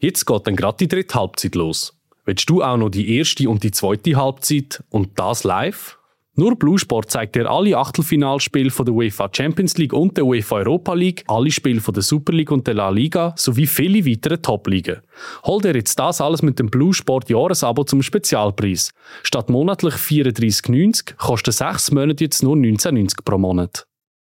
Jetzt geht dann gerade die dritte Halbzeit los. Willst du auch noch die erste und die zweite Halbzeit und das live? Nur Blue Sport zeigt dir alle Achtelfinalspiele von der UEFA Champions League und der UEFA Europa League, alle Spiele von der Super League und der La Liga sowie viele weitere Top-Ligen. Hol dir jetzt das alles mit dem Blue Sport Jahresabo zum Spezialpreis. Statt monatlich 34,90 kostet 6 Monate jetzt nur 19,90 pro Monat.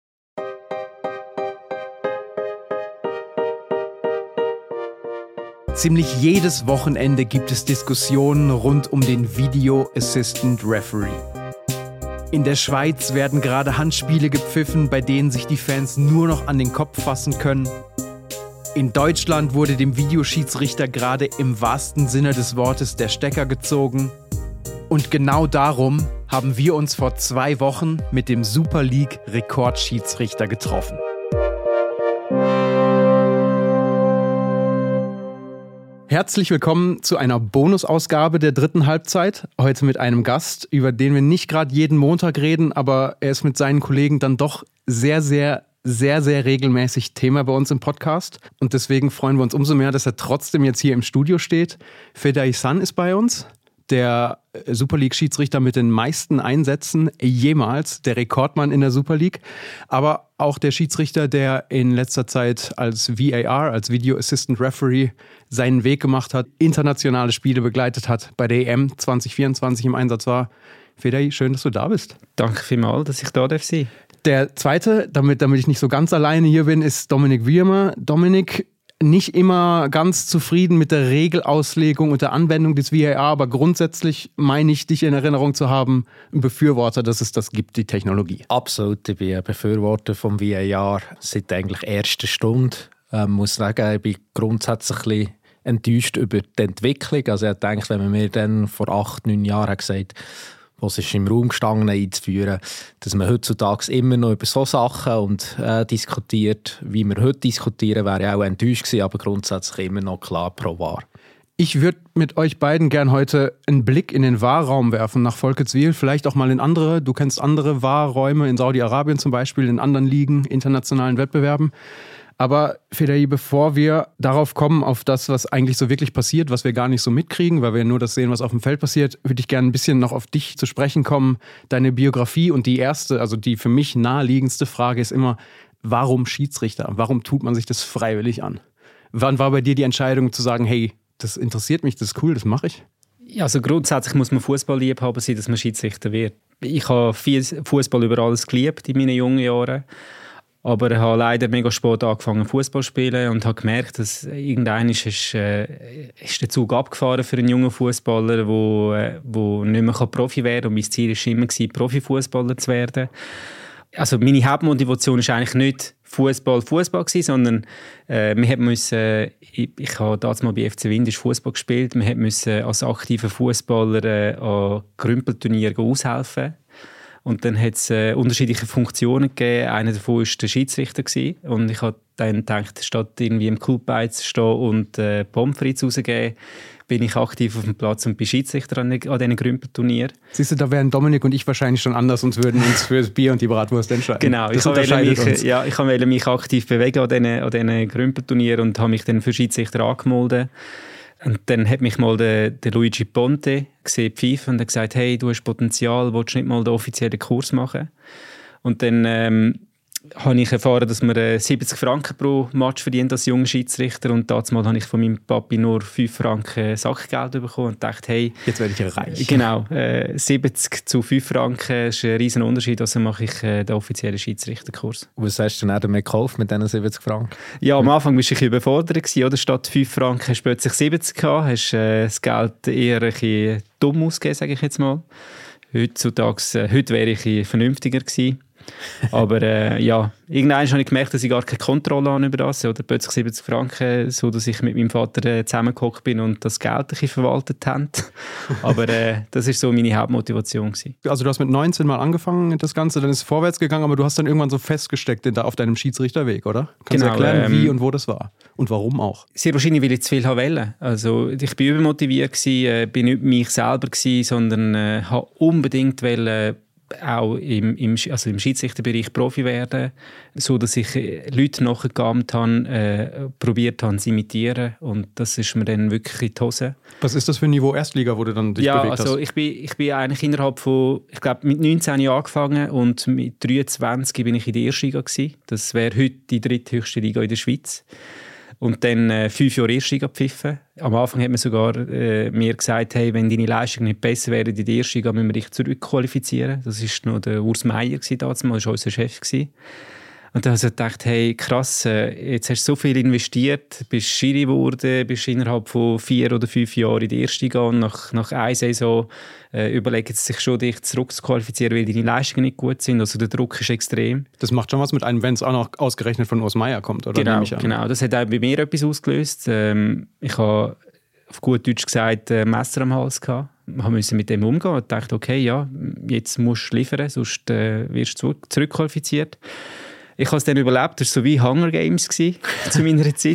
Ziemlich jedes Wochenende gibt es Diskussionen rund um den Video Assistant Referee. In der Schweiz werden gerade Handspiele gepfiffen, bei denen sich die Fans nur noch an den Kopf fassen können. In Deutschland wurde dem Videoschiedsrichter gerade im wahrsten Sinne des Wortes der Stecker gezogen. Und genau darum haben wir uns vor 2 Wochen mit dem Super League Rekordschiedsrichter getroffen. Herzlich willkommen zu einer Bonusausgabe der dritten Halbzeit. Heute mit einem Gast, über den wir nicht gerade jeden Montag reden, aber er ist mit seinen Kollegen dann doch sehr regelmäßig Thema bei uns im Podcast. Und deswegen freuen wir uns umso mehr, dass er trotzdem jetzt hier im Studio steht. Fedai San ist bei uns, der Super League-Schiedsrichter mit den meisten Einsätzen jemals, der Rekordmann in der Super League, aber auch der Schiedsrichter, der in letzter Zeit als VAR, als Video Assistant Referee, seinen Weg gemacht hat, internationale Spiele begleitet hat, bei der EM 2024 im Einsatz war. Fedai, schön, dass du da bist. Danke vielmals, dass ich da sein darf. Der zweite, damit ich nicht so ganz alleine hier bin, ist Dominik Wiemer. Dominik, nicht immer ganz zufrieden mit der Regelauslegung und der Anwendung des VAR, aber grundsätzlich meine ich, dich in Erinnerung zu haben, ein Befürworter, dass es das gibt, die Technologie. Absolut, ich bin ein Befürworter vom VAR seit eigentlich erster Stunde. Ich muss sagen, ich bin grundsätzlich ein bisschen enttäuscht über die Entwicklung. Also ich denke, wenn man mir dann vor 8-9 Jahren gesagt hat, was ist im Raum gestanden, einzuführen, dass man heutzutage immer noch über so Sachen diskutiert, wie wir heute diskutieren, wäre ich auch enttäuscht gewesen, aber grundsätzlich immer noch klar pro VAR. Ich würde mit euch beiden gern heute einen Blick in den VAR-Raum werfen, nach Volketswil, vielleicht auch mal in andere. Du kennst andere VAR-Räume in Saudi-Arabien zum Beispiel, in anderen Ligen, internationalen Wettbewerben. Aber Fedai, bevor wir darauf kommen, auf das, was eigentlich so wirklich passiert, was wir gar nicht so mitkriegen, weil wir nur das sehen, was auf dem Feld passiert, würde ich gerne ein bisschen noch auf dich zu sprechen kommen, deine Biografie. Und die erste, also die für mich naheliegendste Frage ist immer, warum Schiedsrichter? Warum tut man sich das freiwillig an? Wann war bei dir die Entscheidung zu sagen, hey, das interessiert mich, das ist cool, das mache ich? Ja, also grundsätzlich muss man Fußballliebhaber sein, dass man Schiedsrichter wird. Ich habe viel Fußball über alles geliebt in meinen jungen Jahren. Aber ich habe leider mega spät angefangen Fußball zu spielen und habe gemerkt, dass irgendwann ist der Zug abgefahren für einen jungen Fußballer, der nicht mehr Profi werden kann. Und mein Ziel war immer, Profifußballer zu werden. Also meine Hauptmotivation war eigentlich nicht Fußball gewesen, sondern ich habe damals mal bei FC Windisch Fußball gespielt. Wir mussten als aktiver Fußballer an Grümpelturnieren aushelfen. Und dann hat es unterschiedliche Funktionen gegeben. Einer davon war der Schiedsrichter gewesen. Und ich habe dann gedacht, statt irgendwie im Clubbeiz zu stehen und Pommes frites rauszugeben, bin ich aktiv auf dem Platz und bin Schiedsrichter an diesen Grümpelturnieren. Siehst du, da wären Dominik und ich wahrscheinlich schon anders und würden uns für das Bier und die Bratwurst entscheiden. Genau, ich wollte mich aktiv bewegen an diesen Grümpelturnieren und habe mich dann für Schiedsrichter angemeldet. Und dann hat mich mal der Luigi Ponte gesehen, pfeifen, und hat gesagt, hey, du hast Potenzial, willst du nicht mal den offiziellen Kurs machen? Und dann habe ich erfahren, dass man 70 Franken pro Match verdient als junger Schiedsrichter. Und damals habe ich von meinem Papi nur 5 Franken Sackgeld bekommen und dachte, hey, jetzt werde ich reich. Genau, 70 zu 5 Franken ist ein riesen Unterschied, also mache ich den offiziellen Schiedsrichterkurs. Was hast du denn damit gekauft mit diesen 70 Franken? Ja, am Anfang war ich überfordert gewesen, oder? Statt 5 Franken hast du plötzlich 70 gehabt, hast das Geld eher ein bisschen dumm ausgegeben, sage ich jetzt mal. Heute wäre ich vernünftiger gewesen. Aber irgendwann habe ich gemerkt, dass ich gar keine Kontrolle habe über das. Oder plötzlich 70 Franken, so dass ich mit meinem Vater zusammengehockt bin und das Geld ein bisschen verwaltet haben. Aber das war so meine Hauptmotivation gewesen. Also du hast mit 19 mal angefangen, das Ganze, dann ist es vorwärts gegangen, aber du hast dann irgendwann so festgesteckt auf deinem Schiedsrichterweg, oder? Kannst du erklären, wie und wo das war? Und warum auch? Sehr wahrscheinlich, weil ich zu viel wollte. Also ich war übermotiviert, bin nicht mich selber gewesen, sondern wollte unbedingt auch im Schiedsrichterbereich Profi werden, so dass ich Leute nachgeahmt habe, probiert habe zu imitieren, und das ist mir dann wirklich in die Hose. Was ist das für ein Niveau Erstliga, wo du dann dich bewegt hast? Also ich bin eigentlich innerhalb von, ich glaube, mit 19 Jahren angefangen und mit 23 bin ich in der Erstliga gewesen. Das wäre heute die dritthöchste Liga in der Schweiz. Und dann 5 Jahre Erstliga gepfiffen. Am Anfang hat man sogar mir gesagt, hey, wenn deine Leistung nicht besser wäre in der Erstliga, müssen wir dich zurückqualifizieren. Das war noch der Urs Meier, das war unser Chef. Und dann habe ich gedacht, hey, krass, jetzt hast du so viel investiert, bist Schiri geworden, bist innerhalb von 4 oder 5 Jahren in der Erstliga und nach einer Saison überlegen sie sich schon, dich zurückzuqualifizieren, weil deine Leistungen nicht gut sind. Also der Druck ist extrem. Das macht schon was mit einem, wenn es auch noch ausgerechnet von Urs Meier kommt, oder? Genau. Das hat auch bei mir etwas ausgelöst. Ich habe auf gut Deutsch gesagt Messer am Hals gehabt. Wir mussten mit dem umgehen und dachte, okay, ja, jetzt musst du liefern, sonst wirst du zurückqualifiziert. Ich habe es dann überlebt, das war so wie Hunger Games zu meiner Zeit.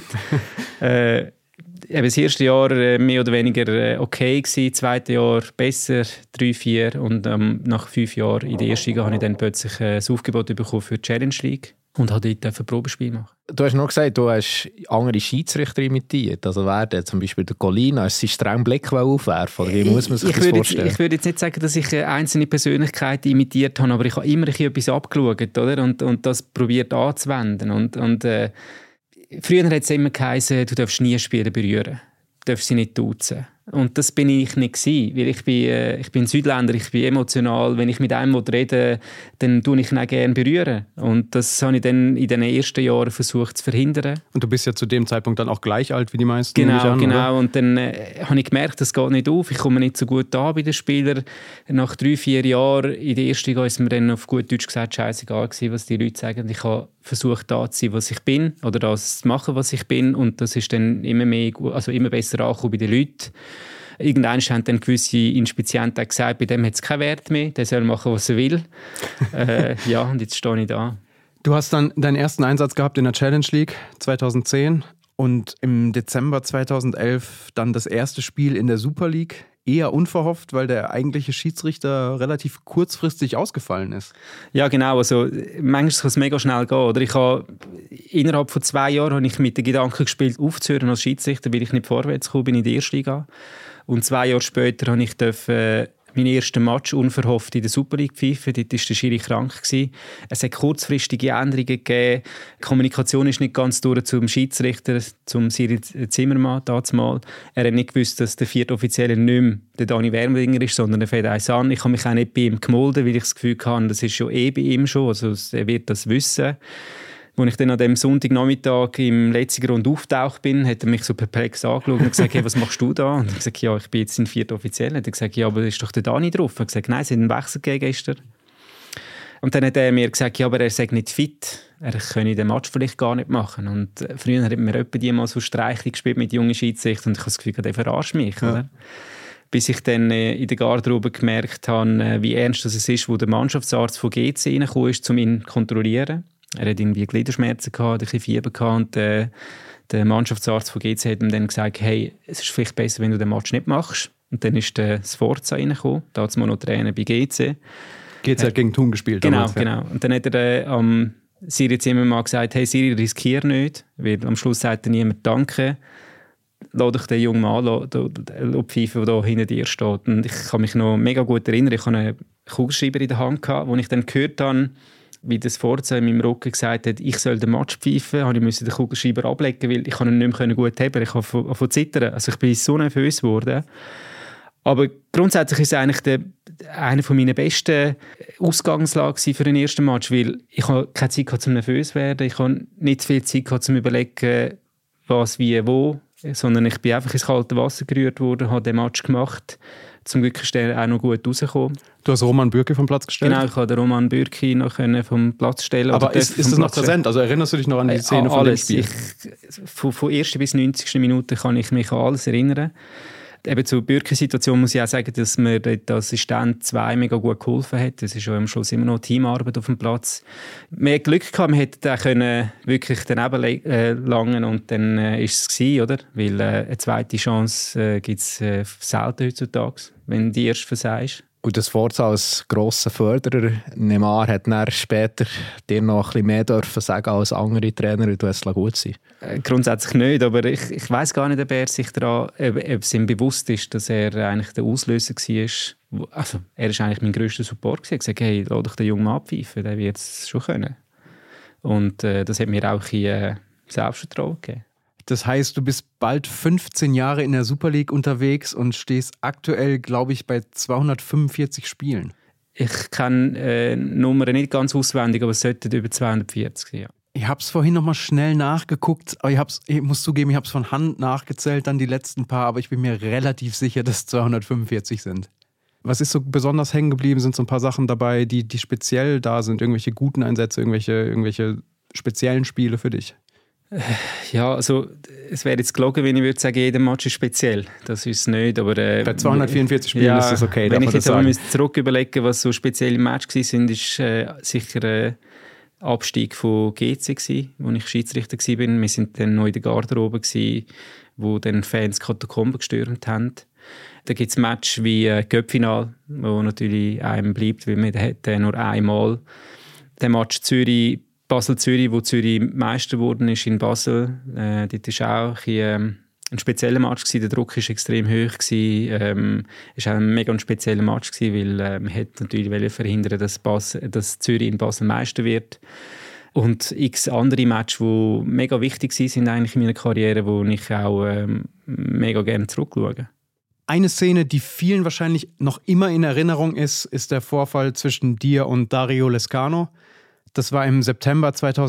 Das erste Jahr mehr oder weniger okay gewesen, das zweite Jahr besser, 3, 4 und nach 5 Jahren in der ersten Liga habe ich dann plötzlich ein Aufgebot bekommen für die Challenge League und habe dort ein Probespiel machen. Du hast noch gesagt, du hast andere Schiedsrichter imitiert. Also wer zum Beispiel der Colina, ist sein strengen Blick aufwerfen? Wie muss man sich das vorstellen? Ich würde jetzt nicht sagen, dass ich einzelne Persönlichkeiten imitiert habe, aber ich habe immer etwas abgeschaut, oder? Und das probiert anzuwenden. Und früher hat es immer geheißen, du darfst nie Spieler berühren, du darfst sie nicht duzen. Und das bin ich nicht gewesen, weil ich bin Südländer, ich bin emotional. Wenn ich mit einem rede, dann tue ich ihn auch gerne berühren. Und das habe ich dann in den ersten Jahren versucht zu verhindern. Und du bist ja zu dem Zeitpunkt dann auch gleich alt wie die meisten? Genau. Oder? Und dann habe ich gemerkt, das geht nicht auf. Ich komme nicht so gut an bei den Spielern. Nach 3, 4 Jahren in der ersten Liga ist mir dann auf gut Deutsch gesagt, scheißegal gewesen, was die Leute sagen. Ich habe versucht, da zu sein, was ich bin, oder das zu machen, was ich bin. Und das ist dann immer besser angekommen bei den Leuten. Irgendwann haben dann gewisse Inspizienten gesagt, bei dem hat es keinen Wert mehr, der soll machen, was er will. Und jetzt stehe ich da. Du hast dann deinen ersten Einsatz gehabt in der Challenge League 2010 und im Dezember 2011 dann das erste Spiel in der Super League. Eher unverhofft, weil der eigentliche Schiedsrichter relativ kurzfristig ausgefallen ist. Ja, genau. Also, manchmal kann es mega schnell gehen. Oder innerhalb von 2 Jahren habe ich mit dem Gedanken gespielt, aufzuhören als Schiedsrichter, weil ich nicht vorwärts gekommen bin in die erste Liga. Und 2 Jahre später habe ich meinen ersten Match unverhofft in der Super League pfeifen. Dort war der Schiri krank. Es hat kurzfristige Änderungen gegeben. Die Kommunikation ist nicht ganz durch zum Schiedsrichter, zum Cyril Zimmermann damals. Er hat nicht gewusst, dass der vierte Offizielle nicht mehr der Dani Wermlinger ist, sondern der Fedai San. Ich habe mich auch nicht bei ihm gemolden, weil ich das Gefühl hatte, das ist schon bei ihm schon. Also er wird das wissen. Als ich dann an dem Sonntagnachmittag im letzten Grund auftaucht bin, hat er mich so perplex angeschaut und gesagt, hey, was machst du da? Und ich habe gesagt, ja, ich bin jetzt in 4. Offiziell. Er hat gesagt, ja, aber da ist doch der Dani drauf. Er hat gesagt, nein, es hat einen Wechsel gegeben gestern. Und dann hat er mir gesagt, ja, aber er sei nicht fit. Er könne den Match vielleicht gar nicht machen. Und früher hat mir jemand die mal so Streiche gespielt mit jungen Schiedsrichtern und ich habe das Gefühl, der verarscht mich. Ja. Oder? Bis ich dann in der Garderobe gemerkt habe, wie ernst das ist, wo der Mannschaftsarzt von GC reingekommen ist, um ihn zu kontrollieren. Er hatte irgendwie Gliederschmerzen, ein bisschen Fieber und der Mannschaftsarzt von GC hat ihm dann gesagt, hey, es ist vielleicht besser, wenn du den Match nicht machst. Und dann ist der Sforza reingekommen, da hat es noch Trainer bei GC. GC hat gegen Thun gespielt. Genau. Und dann hat er am Cyril Zimmermann gesagt, hey Cyril, riskier nicht, weil am Schluss sagt er niemand Danke. Lass dich den jungen Mann pfeifen, der da hinter dir steht. Und ich kann mich noch mega gut erinnern, ich hatte einen Kugelschreiber in der Hand gehabt, wo ich dann gehört habe, wie das Forza in meinem Rücken gesagt hat, ich soll den Match pfeifen, habe ich den Kugelschreiber ablegen, weil ich ihn nicht mehr gut haben. Ich habe von zittern. Also ich bin so nervös geworden. Aber grundsätzlich ist es eigentlich eine meiner besten Ausgangslagen für den ersten Match, weil ich habe keine Zeit gehabt, zum nervös werden. Ich habe nicht viel Zeit gehabt, zum überlegen, was, wie, wo, sondern ich bin einfach ins kalte Wasser gerührt worden, habe den Match gemacht. Zum Glück ist der auch noch gut rausgekommen. Du hast Roman Bürki vom Platz gestellt? Genau, ich konnte den Roman Bürki noch vom Platz stellen. Aber ist das noch präsent? Also erinnerst du dich noch an die Szene von dem Spiel? Von 1. bis 90. Minute kann ich mich an alles erinnern. Eben zur Bürki-Situation muss ich auch sagen, dass mir der Assistent 2 mega gut geholfen hat. Das ist ja am Schluss immer noch Teamarbeit auf dem Platz. Man hat Glück gehabt, man hätte den wirklich daneben langen und dann ist es gewesen, oder? Weil eine zweite Chance gibt es selten heutzutage, wenn du die erst versagst. Und das Forza als grosser Förderer, Neymar hat dann später dir noch ein bisschen mehr dürfen sagen als andere Trainer, und du hast es gut sein. Grundsätzlich nicht, aber ich weiss gar nicht, ob es ihm bewusst ist, dass er eigentlich der Auslöser war. Also, er war eigentlich mein grösster Support. Er hat gesagt, hey, lass doch den Jungen mal abpfeifen, der wird es schon können. Und das hat mir auch ein Selbstvertrauen gegeben. Das heißt, du bist bald 15 Jahre in der Super League unterwegs und stehst aktuell, glaube ich, bei 245 Spielen. Ich kenne Nummern nicht ganz auswendig, aber es sollten über 240 sein. Ja. Ich habe es vorhin noch mal schnell nachgeguckt, aber ich muss zugeben, ich habe es von Hand nachgezählt, dann die letzten paar, aber ich bin mir relativ sicher, dass es 245 sind. Was ist so besonders hängen geblieben? Sind so ein paar Sachen dabei, die speziell da sind? Irgendwelche guten Einsätze, irgendwelche speziellen Spiele für dich? Ja, also es wäre jetzt gelogen, wenn ich würde sagen, jeder Match ist speziell. Das ist es nicht, aber... Bei 244 Spielen ist das okay, wenn ich jetzt aber zurück überlegen, was so spezielle Matches waren, ist sicher Abstieg von GC gewesen, wo ich Schiedsrichter war. Wir waren dann noch in der Garderobe gewesen, wo dann Fans Katakomben gestürmt haben. Da gibt es Matches wie Cup-Final, wo natürlich einem bleibt, weil man hat nur einmal. Der Match Basel-Zürich, wo Zürich Meister geworden ist in Basel. Dort war auch ein spezieller Match. Der Druck war extrem hoch. Es war auch ein mega spezieller Match, weil man natürlich verhindern wollte, dass Zürich in Basel Meister wird. Und x andere Matches, die mega wichtig sind eigentlich in meiner Karriere, wo ich auch mega gerne zurückschaue. Eine Szene, die vielen wahrscheinlich noch immer in Erinnerung ist der Vorfall zwischen dir und Dario Lescano. Das war im September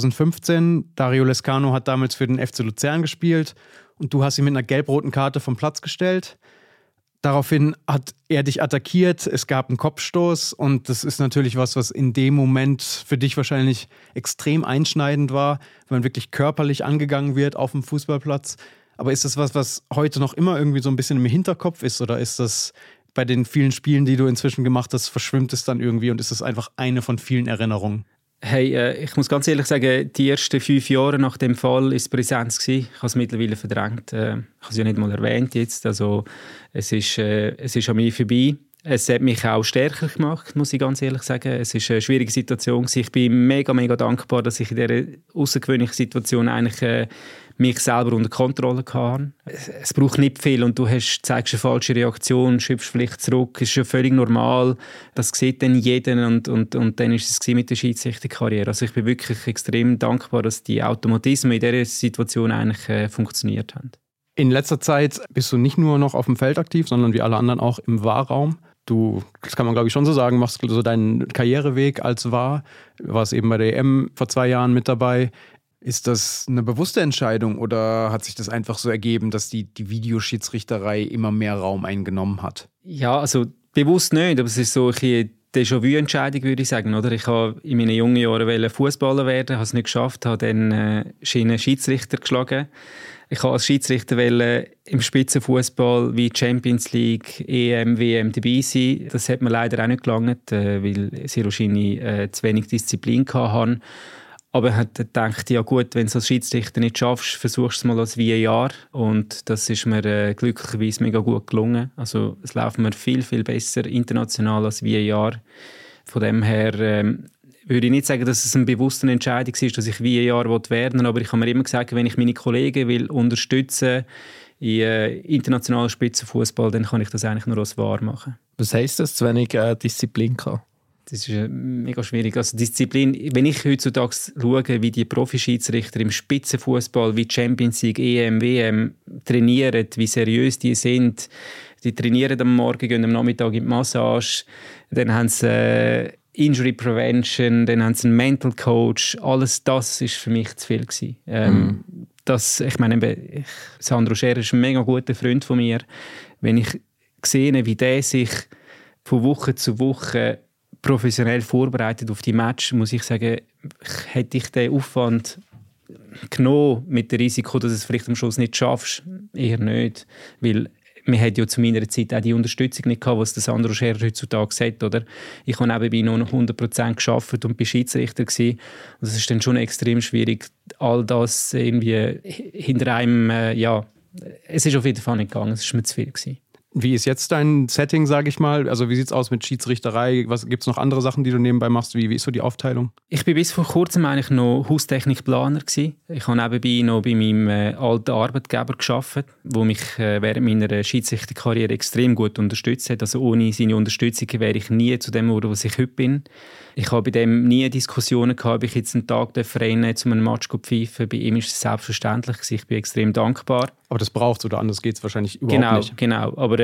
2015. Dario Lescano hat damals für den FC Luzern gespielt und du hast ihn mit einer gelb-roten Karte vom Platz gestellt. Daraufhin hat er dich attackiert, es gab einen Kopfstoß und das ist natürlich was in dem Moment für dich wahrscheinlich extrem einschneidend war, wenn man wirklich körperlich angegangen wird auf dem Fußballplatz. Aber ist das was heute noch immer irgendwie so ein bisschen im Hinterkopf ist oder ist das bei den vielen Spielen, die du inzwischen gemacht hast, verschwimmt es dann irgendwie und ist es einfach eine von vielen Erinnerungen? Hey, ich muss ganz ehrlich sagen, die ersten 5 Jahre nach dem Fall war es Präsenz gewesen. Ich habe es mittlerweile verdrängt. Ich habe es ja nicht mal erwähnt jetzt. Also, es ist an mir vorbei. Es hat mich auch stärker gemacht, muss ich ganz ehrlich sagen. Es war eine schwierige Situation. Ich bin mega, mega dankbar, dass ich in dieser außergewöhnlichen Situation eigentlich mich selber unter Kontrolle hatte. Es braucht nicht viel und du zeigst eine falsche Reaktion, schüpfst vielleicht zurück. Das ist ja völlig normal. Das sieht dann jeder und dann ist es mit der Schiedsrichterkarriere. Also ich bin wirklich extrem dankbar, dass die Automatismen in dieser Situation eigentlich funktioniert haben. In letzter Zeit bist du nicht nur noch auf dem Feld aktiv, sondern wie alle anderen auch im VAR-Raum. Du, das kann man glaube ich schon so sagen, machst so deinen Karriereweg als VAR. Du warst eben bei der EM vor 2 Jahren mit dabei. Ist das eine bewusste Entscheidung oder hat sich das einfach so ergeben, dass die Videoschiedsrichterei immer mehr Raum eingenommen hat? Ja, also bewusst nicht, aber es ist so eine Déjà-vu-Entscheidung, würde ich sagen. Oder? Ich wollte in meinen jungen Jahren Fußballer werden, habe es nicht geschafft, habe dann Schiedsrichter geschlagen. Ich wollte als Schiedsrichter im Spitzenfußball wie Champions League, EM, WM dabei sein. Das hat mir leider auch nicht gelangt, weil sie wahrscheinlich zu wenig Disziplin hatten. Aber ich habe gedacht, ja gut, wenn du es als Schiedsrichter nicht schaffst, versuchst du es mal als VAR. Und das ist mir glücklicherweise mega gut gelungen. Also es läuft mir viel, viel besser international als VAR. Von dem her würde ich nicht sagen, dass es eine bewusste Entscheidung ist, dass ich VAR werden will. Aber ich habe mir immer gesagt, wenn ich meine Kollegen will unterstützen in internationalen Spitzenfußball, dann kann ich das eigentlich nur als VAR machen. Was heisst das, zu wenig Disziplin kann? Das ist mega schwierig. Also Disziplin, wenn ich heutzutage schaue, wie die Profischiedsrichter im Spitzenfußball wie Champions League, EM, WM trainieren, wie seriös die sind. Die trainieren am Morgen, gehen am Nachmittag in die Massage, dann haben sie Injury Prevention, dann haben sie einen Mental Coach. Alles das war für mich zu viel gewesen. Sandro Scherer ist ein mega guter Freund von mir. Wenn ich sehe, wie der sich von Woche zu Woche professionell vorbereitet auf die Match, muss ich sagen, hätte ich den Aufwand genommen mit dem Risiko, dass du es vielleicht am Schluss nicht schaffst, eher nicht, weil man hat ja zu meiner Zeit auch die Unterstützung nicht gehabt, was der Sandro Scherer heutzutage sagt, oder? Ich habe nebenbei noch 100% gearbeitet und bin Schiedsrichter gewesen. Und es ist dann schon extrem schwierig, all das irgendwie hinter einem, es ist auf jeden Fall nicht gegangen, es war mir zu viel gewesen. Wie ist jetzt dein Setting, sage ich mal? Also wie sieht es aus mit Schiedsrichterei? Gibt es noch andere Sachen, die du nebenbei machst? Wie ist so die Aufteilung? Ich bin bis vor kurzem eigentlich noch Haustechnikplaner gewesen. Ich habe nebenbei noch bei meinem alten Arbeitgeber gearbeitet, der mich während meiner Schiedsrichterkarriere extrem gut unterstützt hat. Also ohne seine Unterstützung wäre ich nie zu dem geworden, was ich heute bin. Ich habe bei dem nie Diskussionen gehabt, ob ich jetzt einen Tag reinnehmen zu einem Match pfeifen. Bei ihm ist es selbstverständlich. Ich bin extrem dankbar. Aber das braucht es oder anders geht es wahrscheinlich überhaupt nicht. Genau. Aber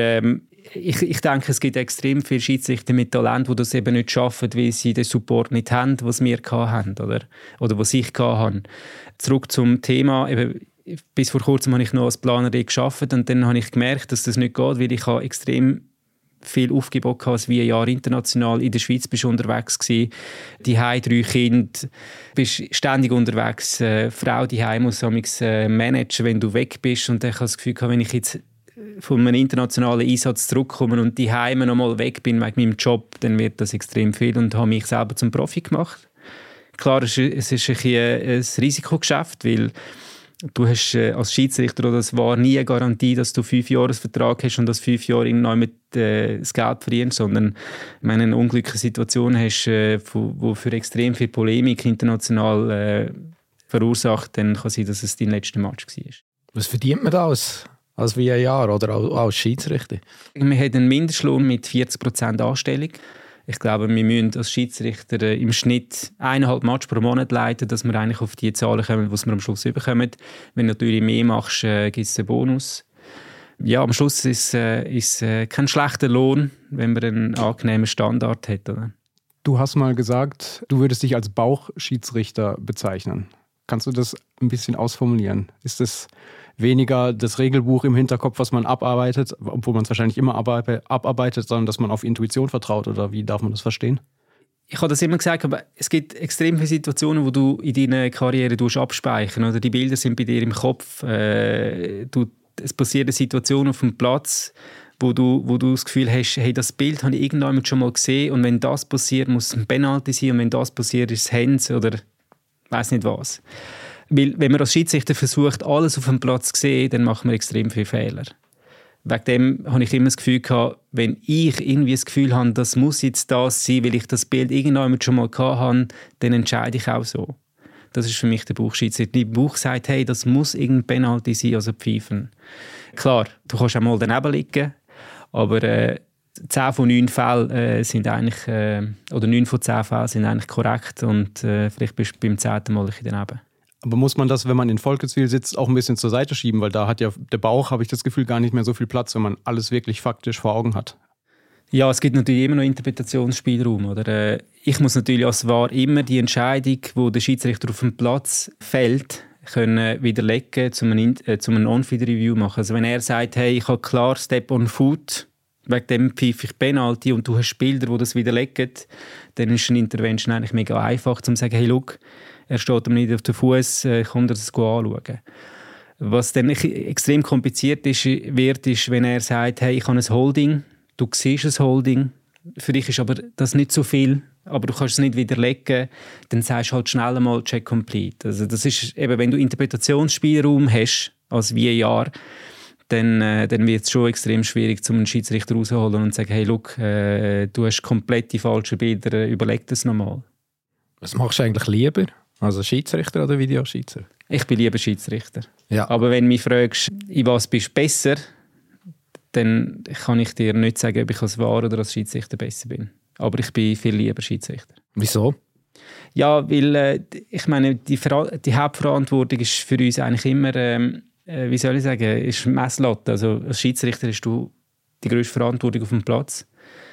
ich denke, es gibt extrem viele Schiedsrichter mit Talent, die das eben nicht schaffen, weil sie den Support nicht haben, was wir hatten oder was ich hatte. Zurück zum Thema. Eben, bis vor kurzem habe ich noch als Planer gearbeitet und dann habe ich gemerkt, dass das nicht geht, weil ich extrem viel Aufgebot als wie ein Jahr international in der Schweiz bist unterwegs gsi. Die 3 Kinder, bist ständig unterwegs. Frau die muss managen, wenn du weg bist. Und ich habe das Gefühl, wenn ich jetzt von einem internationalen Einsatz zurückkomme und die Heime noch mal weg bin wegen meinem Job, dann wird das extrem viel und habe mich selber zum Profi gemacht. Klar, es ist ein Risikogeschäft, weil du hast als Schiedsrichter oder das war nie eine Garantie, dass du 5-Jahres-Vertrag hast und dass 5 Jahre irgendwann mit das Geld verdienst, sondern wenn du eine unglückliche Situation hast, die für extrem viel Polemik international verursacht, dann kann es sein, dass es dein letzter Match war. Was verdient man da als VAR oder als Schiedsrichter? Wir haben einen Mindestlohn mit 40% Anstellung. Ich glaube, wir müssen als Schiedsrichter im Schnitt 1,5 Match pro Monat leiten, dass wir eigentlich auf die Zahlen kommen, die wir am Schluss bekommen. Wenn du natürlich mehr machst, gibt es einen Bonus. Ja, am Schluss ist kein schlechter Lohn, wenn man einen angenehmen Standard hat. Oder? Du hast mal gesagt, du würdest dich als Bauchschiedsrichter bezeichnen. Kannst du das ein bisschen ausformulieren? Ist das weniger das Regelbuch im Hinterkopf, was man abarbeitet, obwohl man es wahrscheinlich immer abarbeitet, sondern dass man auf Intuition vertraut? Oder wie darf man das verstehen? Ich habe das immer gesagt, aber es gibt extrem viele Situationen, wo du in deiner Karriere abspeichern. Oder die Bilder sind bei dir im Kopf. Es passiert eine Situation auf dem Platz, wo du das Gefühl hast, hey, das Bild habe ich irgendwann schon mal gesehen und wenn das passiert, muss es ein Penalty sein und wenn das passiert, ist es Hands oder weiss nicht was. Weil, wenn man als Schiedsrichter versucht, alles auf dem Platz zu sehen, dann macht man extrem viele Fehler. Wegen dem habe ich immer das Gefühl gehabt, wenn ich irgendwie das Gefühl habe, das muss jetzt das sein, weil ich das Bild irgendwann schon mal hatte, dann entscheide ich auch so. Das ist für mich der Bauchschiedsrichter. Der Bauch sagt, hey, das muss irgendein Penalty sein, also pfeifen. Klar, du kannst auch mal daneben liegen, aber 10 von 9 Fällen sind eigentlich, oder 9 von 10 Fällen sind eigentlich korrekt und vielleicht bist du beim 10. Mal ein bisschen daneben. Aber muss man das, wenn man in Volkenswil sitzt, auch ein bisschen zur Seite schieben? Weil da hat ja der Bauch, habe ich das Gefühl, gar nicht mehr so viel Platz, wenn man alles wirklich faktisch vor Augen hat. Ja, es gibt natürlich immer noch Interpretationsspielraum. Oder? Ich muss natürlich als VAR immer die Entscheidung, die der Schiedsrichter auf dem Platz fällt, können widerlegen, um ein On-Field-Review machen. Also wenn er sagt, hey, ich habe klar Step on Foot, wegen dem pfeife ich Penalty und du hast Bilder, die das widerlegen, dann ist eine Intervention eigentlich mega einfach, um zu sagen, hey, look, er steht ihm nicht auf den Fuß, kommt er das anschauen. Was dann extrem kompliziert wird, ist, wenn er sagt, hey, ich habe ein Holding, du siehst ein Holding, für dich ist aber das nicht so viel, aber du kannst es nicht widerlegen, dann sagst du halt schnell einmal Check Complete. Also das ist eben, wenn du Interpretationsspielraum hast als VAR, dann wird es schon extrem schwierig, einen Schiedsrichter rauszuholen und zu sagen, hey, look, du hast komplett die falschen Bilder, überleg das nochmal. Was machst du eigentlich lieber? Also Schiedsrichter oder Videoschiedsrichter? Ich bin lieber Schiedsrichter. Ja. Aber wenn du mich fragst, in was bist du besser, dann kann ich dir nicht sagen, ob ich als VAR oder als Schiedsrichter besser bin. Aber ich bin viel lieber Schiedsrichter. Wieso? Ja, weil ich meine, die Hauptverantwortung ist für uns eigentlich immer, wie soll ich sagen, ist Messlatte. Also als Schiedsrichter hast du die grösste Verantwortung auf dem Platz.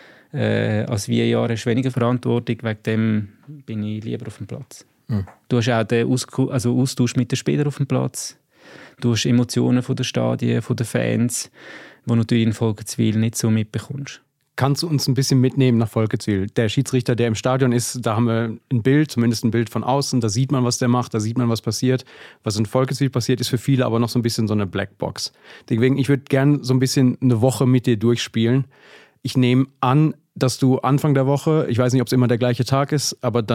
Als VAR hast du weniger Verantwortung, wegen dem bin ich lieber auf dem Platz. Mhm. Du hast auch den Austausch mit den Spielern auf dem Platz. Du hast Emotionen von den Stadien, von den Fans, die du natürlich in Volkenswil nicht so mitbekommst. Kannst du uns ein bisschen mitnehmen nach Volkenswil? Der Schiedsrichter, der im Stadion ist, da haben wir ein Bild, zumindest ein Bild von außen, da sieht man, was der macht, da sieht man, was passiert. Was in Volkenswil passiert, ist für viele aber noch so ein bisschen so eine Blackbox. Deswegen, ich würde gerne so ein bisschen eine Woche mit dir durchspielen. Ich nehme an, dass du Anfang der Woche, ich weiß nicht, ob es immer der gleiche Tag ist, aber dann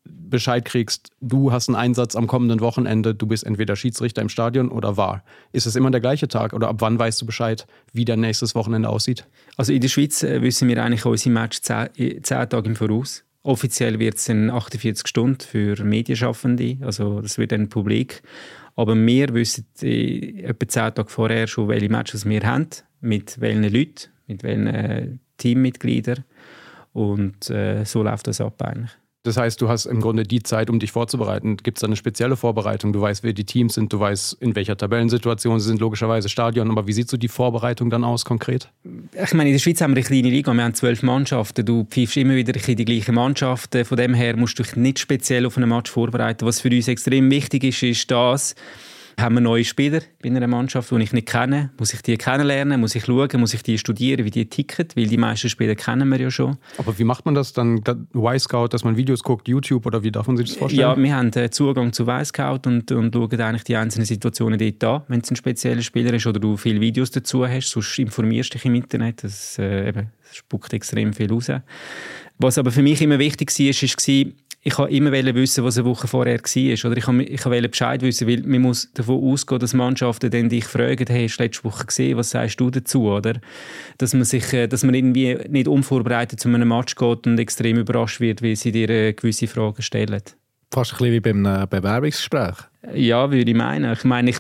Bescheid kriegst, du hast einen Einsatz am kommenden Wochenende, du bist entweder Schiedsrichter im Stadion oder VAR. Ist es immer der gleiche Tag oder ab wann weißt du Bescheid, wie dein nächstes Wochenende aussieht? Also in der Schweiz wissen wir eigentlich unsere Match 10 Tage im Voraus. Offiziell wird es in 48 Stunden für Medienschaffende, also das wird dann publik. Aber wir wissen etwa 10 Tage vorher schon, welche Matches wir haben, mit welchen Leuten, mit welchen Teammitgliedern. Und so läuft das ab eigentlich. Das heißt, du hast im Grunde die Zeit, um dich vorzubereiten. Gibt es da eine spezielle Vorbereitung? Du weißt, wer die Teams sind, du weißt, in welcher Tabellensituation sie sind, logischerweise Stadion. Aber wie sieht so die Vorbereitung dann aus konkret? Ich meine, in der Schweiz haben wir eine kleine Liga, wir haben 12 Mannschaften. Du pfeifst immer wieder die gleichen Mannschaften. Von dem her musst du dich nicht speziell auf einen Match vorbereiten. Was für uns extrem wichtig ist das, haben wir neue Spieler in einer Mannschaft, die ich nicht kenne. Muss ich die kennenlernen, muss ich schauen, muss ich die studieren, wie die ticken, weil die meisten Spieler kennen wir ja schon. Aber wie macht man das dann? Y-Scout, dass man Videos guckt, YouTube oder wie darf man sich das vorstellen? Ja, wir haben Zugang zu Y-Scout und schauen eigentlich die einzelnen Situationen dort an, wenn es ein spezieller Spieler ist oder du viele Videos dazu hast, sonst informierst du dich im Internet, das spuckt extrem viel raus. Was aber für mich immer wichtig war, ich wollte immer wissen, was eine Woche vorher war. Oder ich wollte Bescheid wissen, weil man muss davon ausgehen, dass Mannschaften dann dich fragen, hey, hast du letzte Woche gesehen, was sagst du dazu? Oder? Dass man irgendwie nicht unvorbereitet zu einem Match geht und extrem überrascht wird, weil sie dir gewisse Fragen stellen. Fast ein bisschen wie bei einem Bewerbungsgespräch. Ja, würde ich meinen. Ich meine,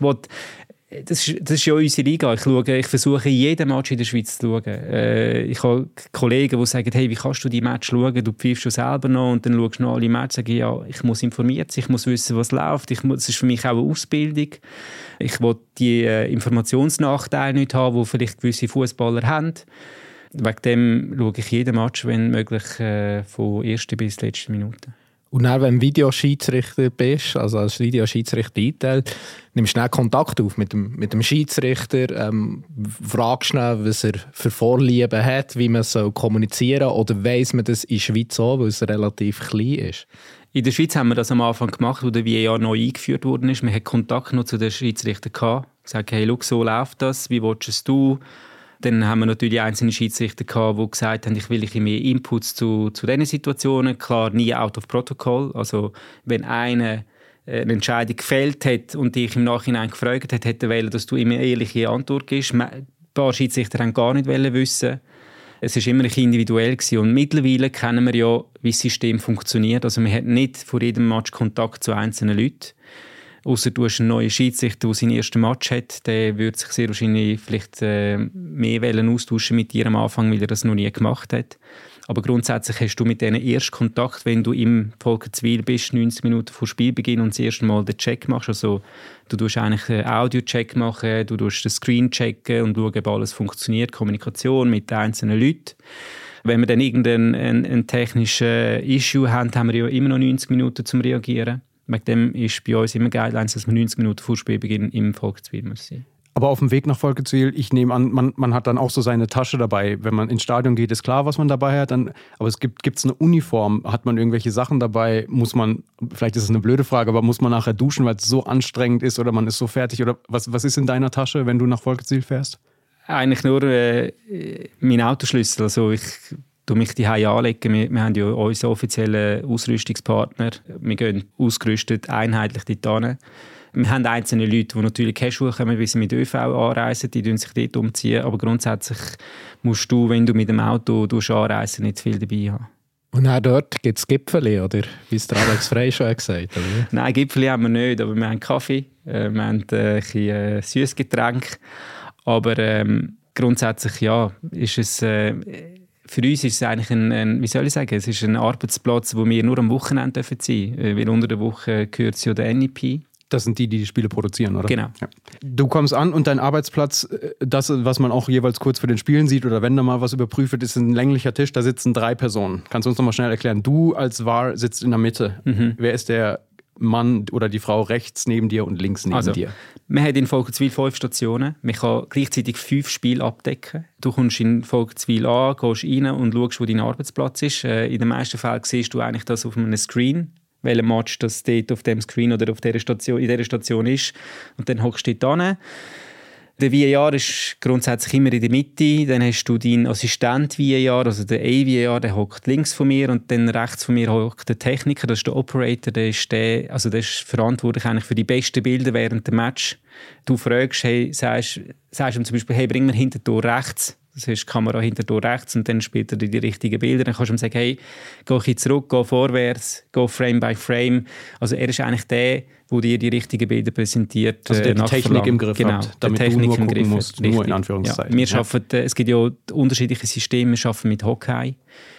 das ist ja unsere Liga. Ich versuche, jeden Match in der Schweiz zu schauen. Ich habe Kollegen, die sagen, hey, wie kannst du die Match schauen? Du pfeifst schon selber noch und dann schaust du noch alle Matches. Sage ich, ja, ich muss informiert sein, ich muss wissen, was läuft. Das ist für mich auch eine Ausbildung. Ich will die Informationsnachteile nicht haben, die vielleicht gewisse Fußballer haben. Wegen dem schaue ich jeden Match, wenn möglich, von ersten bis letzten Minuten. Und dann, wenn du Videoschiedsrichter bist, also als Videoschiedsrichter einteilt, nimmst du schnell Kontakt auf mit dem Schiedsrichter, fragst schnell, was er für Vorlieben hat, wie man so kommunizieren soll, oder weiss man das in der Schweiz auch, weil es relativ klein ist? In der Schweiz haben wir das am Anfang gemacht, wo der VAR neu eingeführt worden ist. Wir hatten Kontakt noch zu den Schiedsrichtern gehabt, gesagt, hey, schau, so läuft das, wie willst du es? Dann haben wir natürlich einzelne Schiedsrichter gehabt, die gesagt haben, ich will mehr Inputs zu diesen Situationen. Klar, nie out of protocol. Also, wenn einer eine Entscheidung gefällt hat und dich im Nachhinein gefragt hat, hätte er wollen, dass du ihm eine ehrliche Antwort gibst. Ein paar Schiedsrichter haben gar nicht wissen. Es war immer individuell gewesen. Und mittlerweile kennen wir ja, wie das System funktioniert. Also, man hat nicht vor jedem Match Kontakt zu einzelnen Leuten. Ausser du hast einen neuen Schiedsrichter, der seinen ersten Match hat, der würde sich sehr wahrscheinlich vielleicht mehr austauschen mit dir am Anfang, weil er das noch nie gemacht hat. Aber grundsätzlich hast du mit denen erst Kontakt, wenn du im Volkenswil bist, 90 Minuten vor Spielbeginn und das erste Mal den Check machst. Also du tust eigentlich einen Audio-Check machen, du tust den Screen checken und schauen, ob alles funktioniert, Kommunikation mit den einzelnen Leuten. Wenn wir dann irgendein technisches Issue haben, haben wir ja immer noch 90 Minuten zum Reagieren. Wegen dem ist bei uns immer Guidelines, dass man 90 Minuten vor Spielbeginn im Volkenswil muss sein. Aber auf dem Weg nach Volkenswil, ich nehme an, man hat dann auch so seine Tasche dabei. Wenn man ins Stadion geht, ist klar, was man dabei hat. Aber gibt's eine Uniform? Hat man irgendwelche Sachen dabei? Muss man, vielleicht ist es eine blöde Frage, aber muss man nachher duschen, weil es so anstrengend ist oder man ist so fertig? Oder was ist in deiner Tasche, wenn du nach Volkenswil fährst? Eigentlich nur mein Autoschlüssel. Also ich mich die anlegen. Wir haben ja unseren offiziellen Ausrüstungspartner. Wir gehen ausgerüstet einheitlich dort hin. Wir haben einzelne Leute, die natürlich keine Schuhe kommen, wie sie mit ÖV anreisen, die sich dort umziehen. Aber grundsätzlich musst du, wenn du mit dem Auto anreisen, nicht viel dabei haben. Und auch dort gibt es Gipfeli, oder? Wie es der Alex Frey schon gesagt hat. Nein, Gipfeli haben wir nicht, aber wir haben Kaffee, wir haben ein süßes Getränk. Aber grundsätzlich ja, ist es... Für uns ist es eigentlich es ist ein Arbeitsplatz, wo wir nur am Wochenende sein dürfen. Weil unter der Woche gehört es ja der NEP. Das sind die Spiele produzieren, oder? Genau. Ja. Du kommst an und dein Arbeitsplatz, das, was man auch jeweils kurz vor den Spielen sieht oder wenn da mal was überprüft wird, ist ein länglicher Tisch, da sitzen 3 Personen. Kannst du uns noch mal schnell erklären? Du als VAR sitzt in der Mitte. Mhm. Wer ist der Mann oder die Frau rechts neben dir und links neben dir? Man hat in Volkenswil 5 Stationen. Man kann gleichzeitig 5 Spiele abdecken. Du kommst in Volkenswil an, gehst rein und schaust, wo dein Arbeitsplatz ist. In den meisten Fällen siehst du eigentlich das auf einem Screen, welcher Match das dort auf dem Screen oder auf in dieser Station ist. Und dann hockst du dort hin. Der VAR ist grundsätzlich immer in der Mitte. Dann hast du deinen Assistent VAR, also der A-VAR, der hockt links von mir und dann rechts von mir hockt der Techniker, das ist der Operator, der ist verantwortlich eigentlich für die besten Bilder während dem Match. Du fragst, sagst ihm zum Beispiel, bring mir Hintertor rechts. Das heißt, die Kamera Hintertor rechts und dann spielt er die richtigen Bilder. Dann kannst du ihm sagen, geh ein zurück, geh vorwärts, geh Frame by Frame. Also er ist eigentlich der dir die richtigen Bilder präsentiert. Also der die Technik im Griff hat, damit du nur gucken musst, nur in Anführungszeichen. Ja, es gibt ja unterschiedliche Systeme, wir arbeiten mit Hawkeye.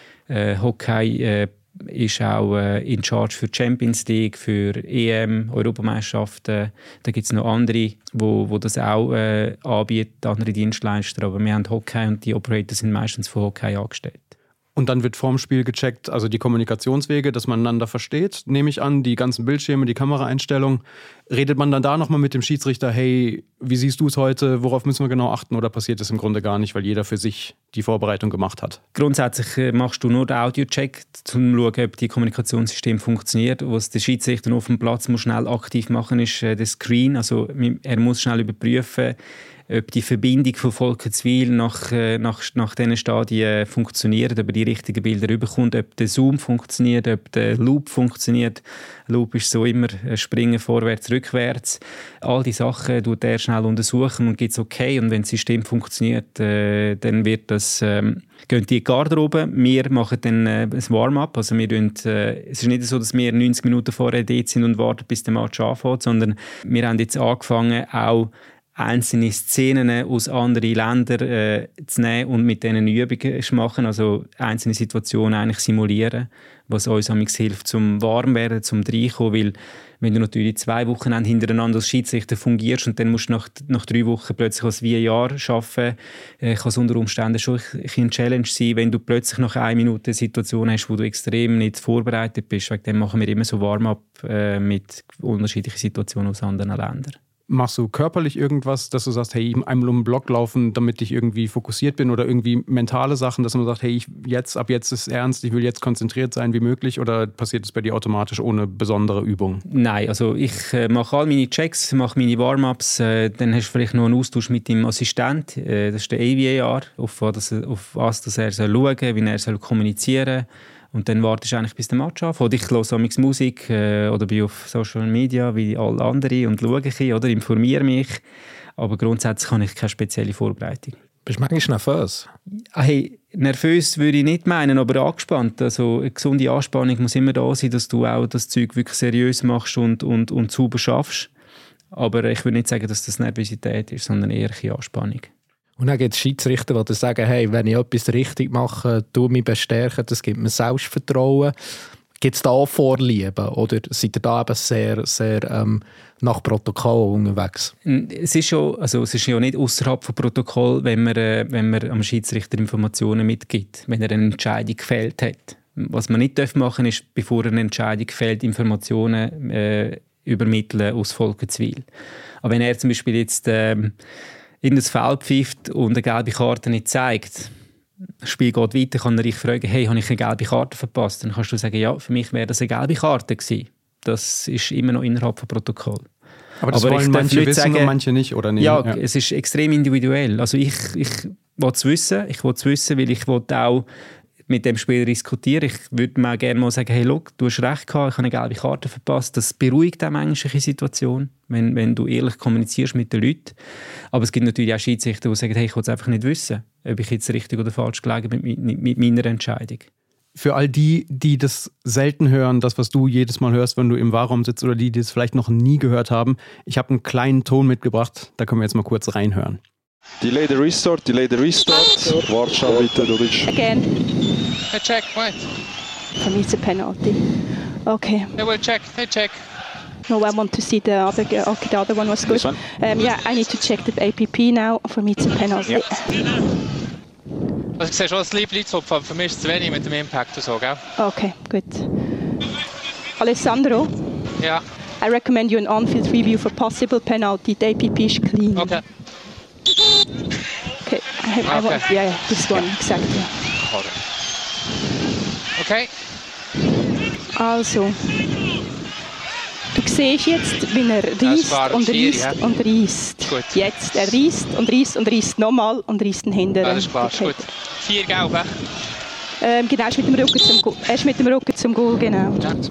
Hawkeye ist auch in Charge für Champions League, für EM, Europameisterschaften. Da gibt es noch andere, wo das auch anbieten, andere Dienstleister. Aber wir haben Hawkeye und die Operator sind meistens von Hawkeye angestellt. Und dann wird vorm Spiel gecheckt, also die Kommunikationswege, dass man einander versteht, nehme ich an, die ganzen Bildschirme, die Kameraeinstellungen. Redet man dann da nochmal mit dem Schiedsrichter, hey, wie siehst du es heute, worauf müssen wir genau achten, oder passiert das im Grunde gar nicht, weil jeder für sich die Vorbereitung gemacht hat? Grundsätzlich machst du nur den Audio-Check, um zu schauen, ob die Kommunikationssystem funktioniert. Was der Schiedsrichter auf dem Platz muss schnell aktiv machen, ist der Screen. Also er muss schnell überprüfen, ob die Verbindung von Volkenswil nach diesen Stadien funktioniert, ob er die richtigen Bilder überkommt, ob der Zoom funktioniert, ob der Loop funktioniert. Loop ist so immer springen vorwärts, rückwärts. All die Sachen tut er schnell untersuchen und gibt es okay. Und wenn das System funktioniert, dann wird das gehen die Garderobe. Wir machen dann ein Warm-up. Also es ist nicht so, dass wir 90 Minuten vorher dort sind und warten, bis der Match anfängt, sondern wir haben jetzt angefangen, auch einzelne Szenen aus anderen Ländern zu nehmen und mit denen Übungen zu machen, also einzelne Situationen eigentlich simulieren, was uns hilft, zum warm werden, zum reinkommen, weil wenn du natürlich 2 Wochen hintereinander als Schiedsrichter fungierst und dann musst du nach 3 Wochen plötzlich als VAR arbeiten, kann es unter Umständen schon eine Challenge sein, wenn du plötzlich nach 1 Minute eine Situation hast, wo du extrem nicht vorbereitet bist. Wegen dem machen wir immer so Warm-up mit unterschiedlichen Situationen aus anderen Ländern. Machst du körperlich irgendwas, dass du sagst, hey, einmal um den Block laufen, damit ich irgendwie fokussiert bin, oder irgendwie mentale Sachen, dass man sagt, hey, ab jetzt ist es ernst, ich will jetzt konzentriert sein wie möglich, oder passiert es bei dir automatisch ohne besondere Übung? Nein, also ich mache all meine Checks, mache meine Warm-ups, dann hast du vielleicht noch einen Austausch mit deinem Assistent, das ist der AVAR, auf was er schauen soll, wie er kommunizieren soll. Und dann wartest du eigentlich, bis der Match anfängt. Ich höre Musik oder bin auf Social Media wie alle anderen und schaue ein bisschen, oder informiere mich. Aber grundsätzlich habe ich keine spezielle Vorbereitung. Bist du manchmal nervös? Hey, nervös würde ich nicht meinen, aber angespannt. Also eine gesunde Anspannung muss immer da sein, dass du auch das Zeug wirklich seriös machst und sauber schaffst. Aber ich würde nicht sagen, dass das Nervosität ist, sondern eher eine Anspannung. Und dann gibt es Schiedsrichter, die sagen, hey, wenn ich etwas richtig mache, tue mich bestärken, das gibt mir Selbstvertrauen. Gibt es da auch Vorlieben oder seid ihr da eben sehr, sehr nach Protokoll unterwegs? Es ist ja nicht außerhalb von Protokoll, wenn man am Schiedsrichter Informationen mitgibt, wenn er eine Entscheidung gefällt hat. Was man nicht machen darf, ist, bevor er eine Entscheidung gefällt, Informationen übermitteln aus Volkenswil. Aber wenn er zum Beispiel jetzt in das Feld pfeift und eine gelbe Karte nicht zeigt, das Spiel geht weiter, kann er dich fragen, hey, habe ich eine gelbe Karte verpasst? Dann kannst du sagen, ja, für mich wäre das eine gelbe Karte gewesen. Das ist immer noch innerhalb von Protokoll. Aber das wollen manche wissen und manche nicht, oder nicht? Ja, es ist extrem individuell. Also ich will es wissen, weil ich will auch mit dem Spiel diskutieren. Ich würde mir gerne mal sagen, hey, look, du hast recht gehabt, ich habe eine gelbe Karte verpasst. Das beruhigt auch manchmal eine Situation, wenn du ehrlich kommunizierst mit den Leuten. Aber es gibt natürlich auch Schiedsrichter, die sagen, hey, ich will es einfach nicht wissen, ob ich jetzt richtig oder falsch gelegen bin mit meiner Entscheidung. Für all die das selten hören, das, was du jedes Mal hörst, wenn du im Wahrraum sitzt, oder die es vielleicht noch nie gehört haben, ich habe einen kleinen Ton mitgebracht, da können wir jetzt mal kurz reinhören. Delay the restart. Warte schnell weiter, du bist. Again. Hey, check, wait. For me it's a penalty. Okay. Hey, we'll check. Hey, check. No, I want to see the other. Okay, the other one was good. This one? Yeah, I need to check the APP now. For me it's a penalty. Yeah. Also ich sehe schon, es lief Leitzopf, aber für mich ist es zu wenig mit dem Impact und so, gell? Okay, good. Alessandro, Ja, I recommend you an on-field review for possible penalty. The APP is clean. okay. Okay. I want, yeah, this one, exactly. Okay. Also, du Du siehst jetzt, wie er reisst und reisst und reisst. Gut. Jetzt, er reisst und reisst und reisst nochmal und reisst den hinteren. Alles klar, ist gut. 4 gelb, Genau, er ist mit dem Rücken zum Goal. Er ist mit dem Rücken zum Goal, genau. Und Nummer 4.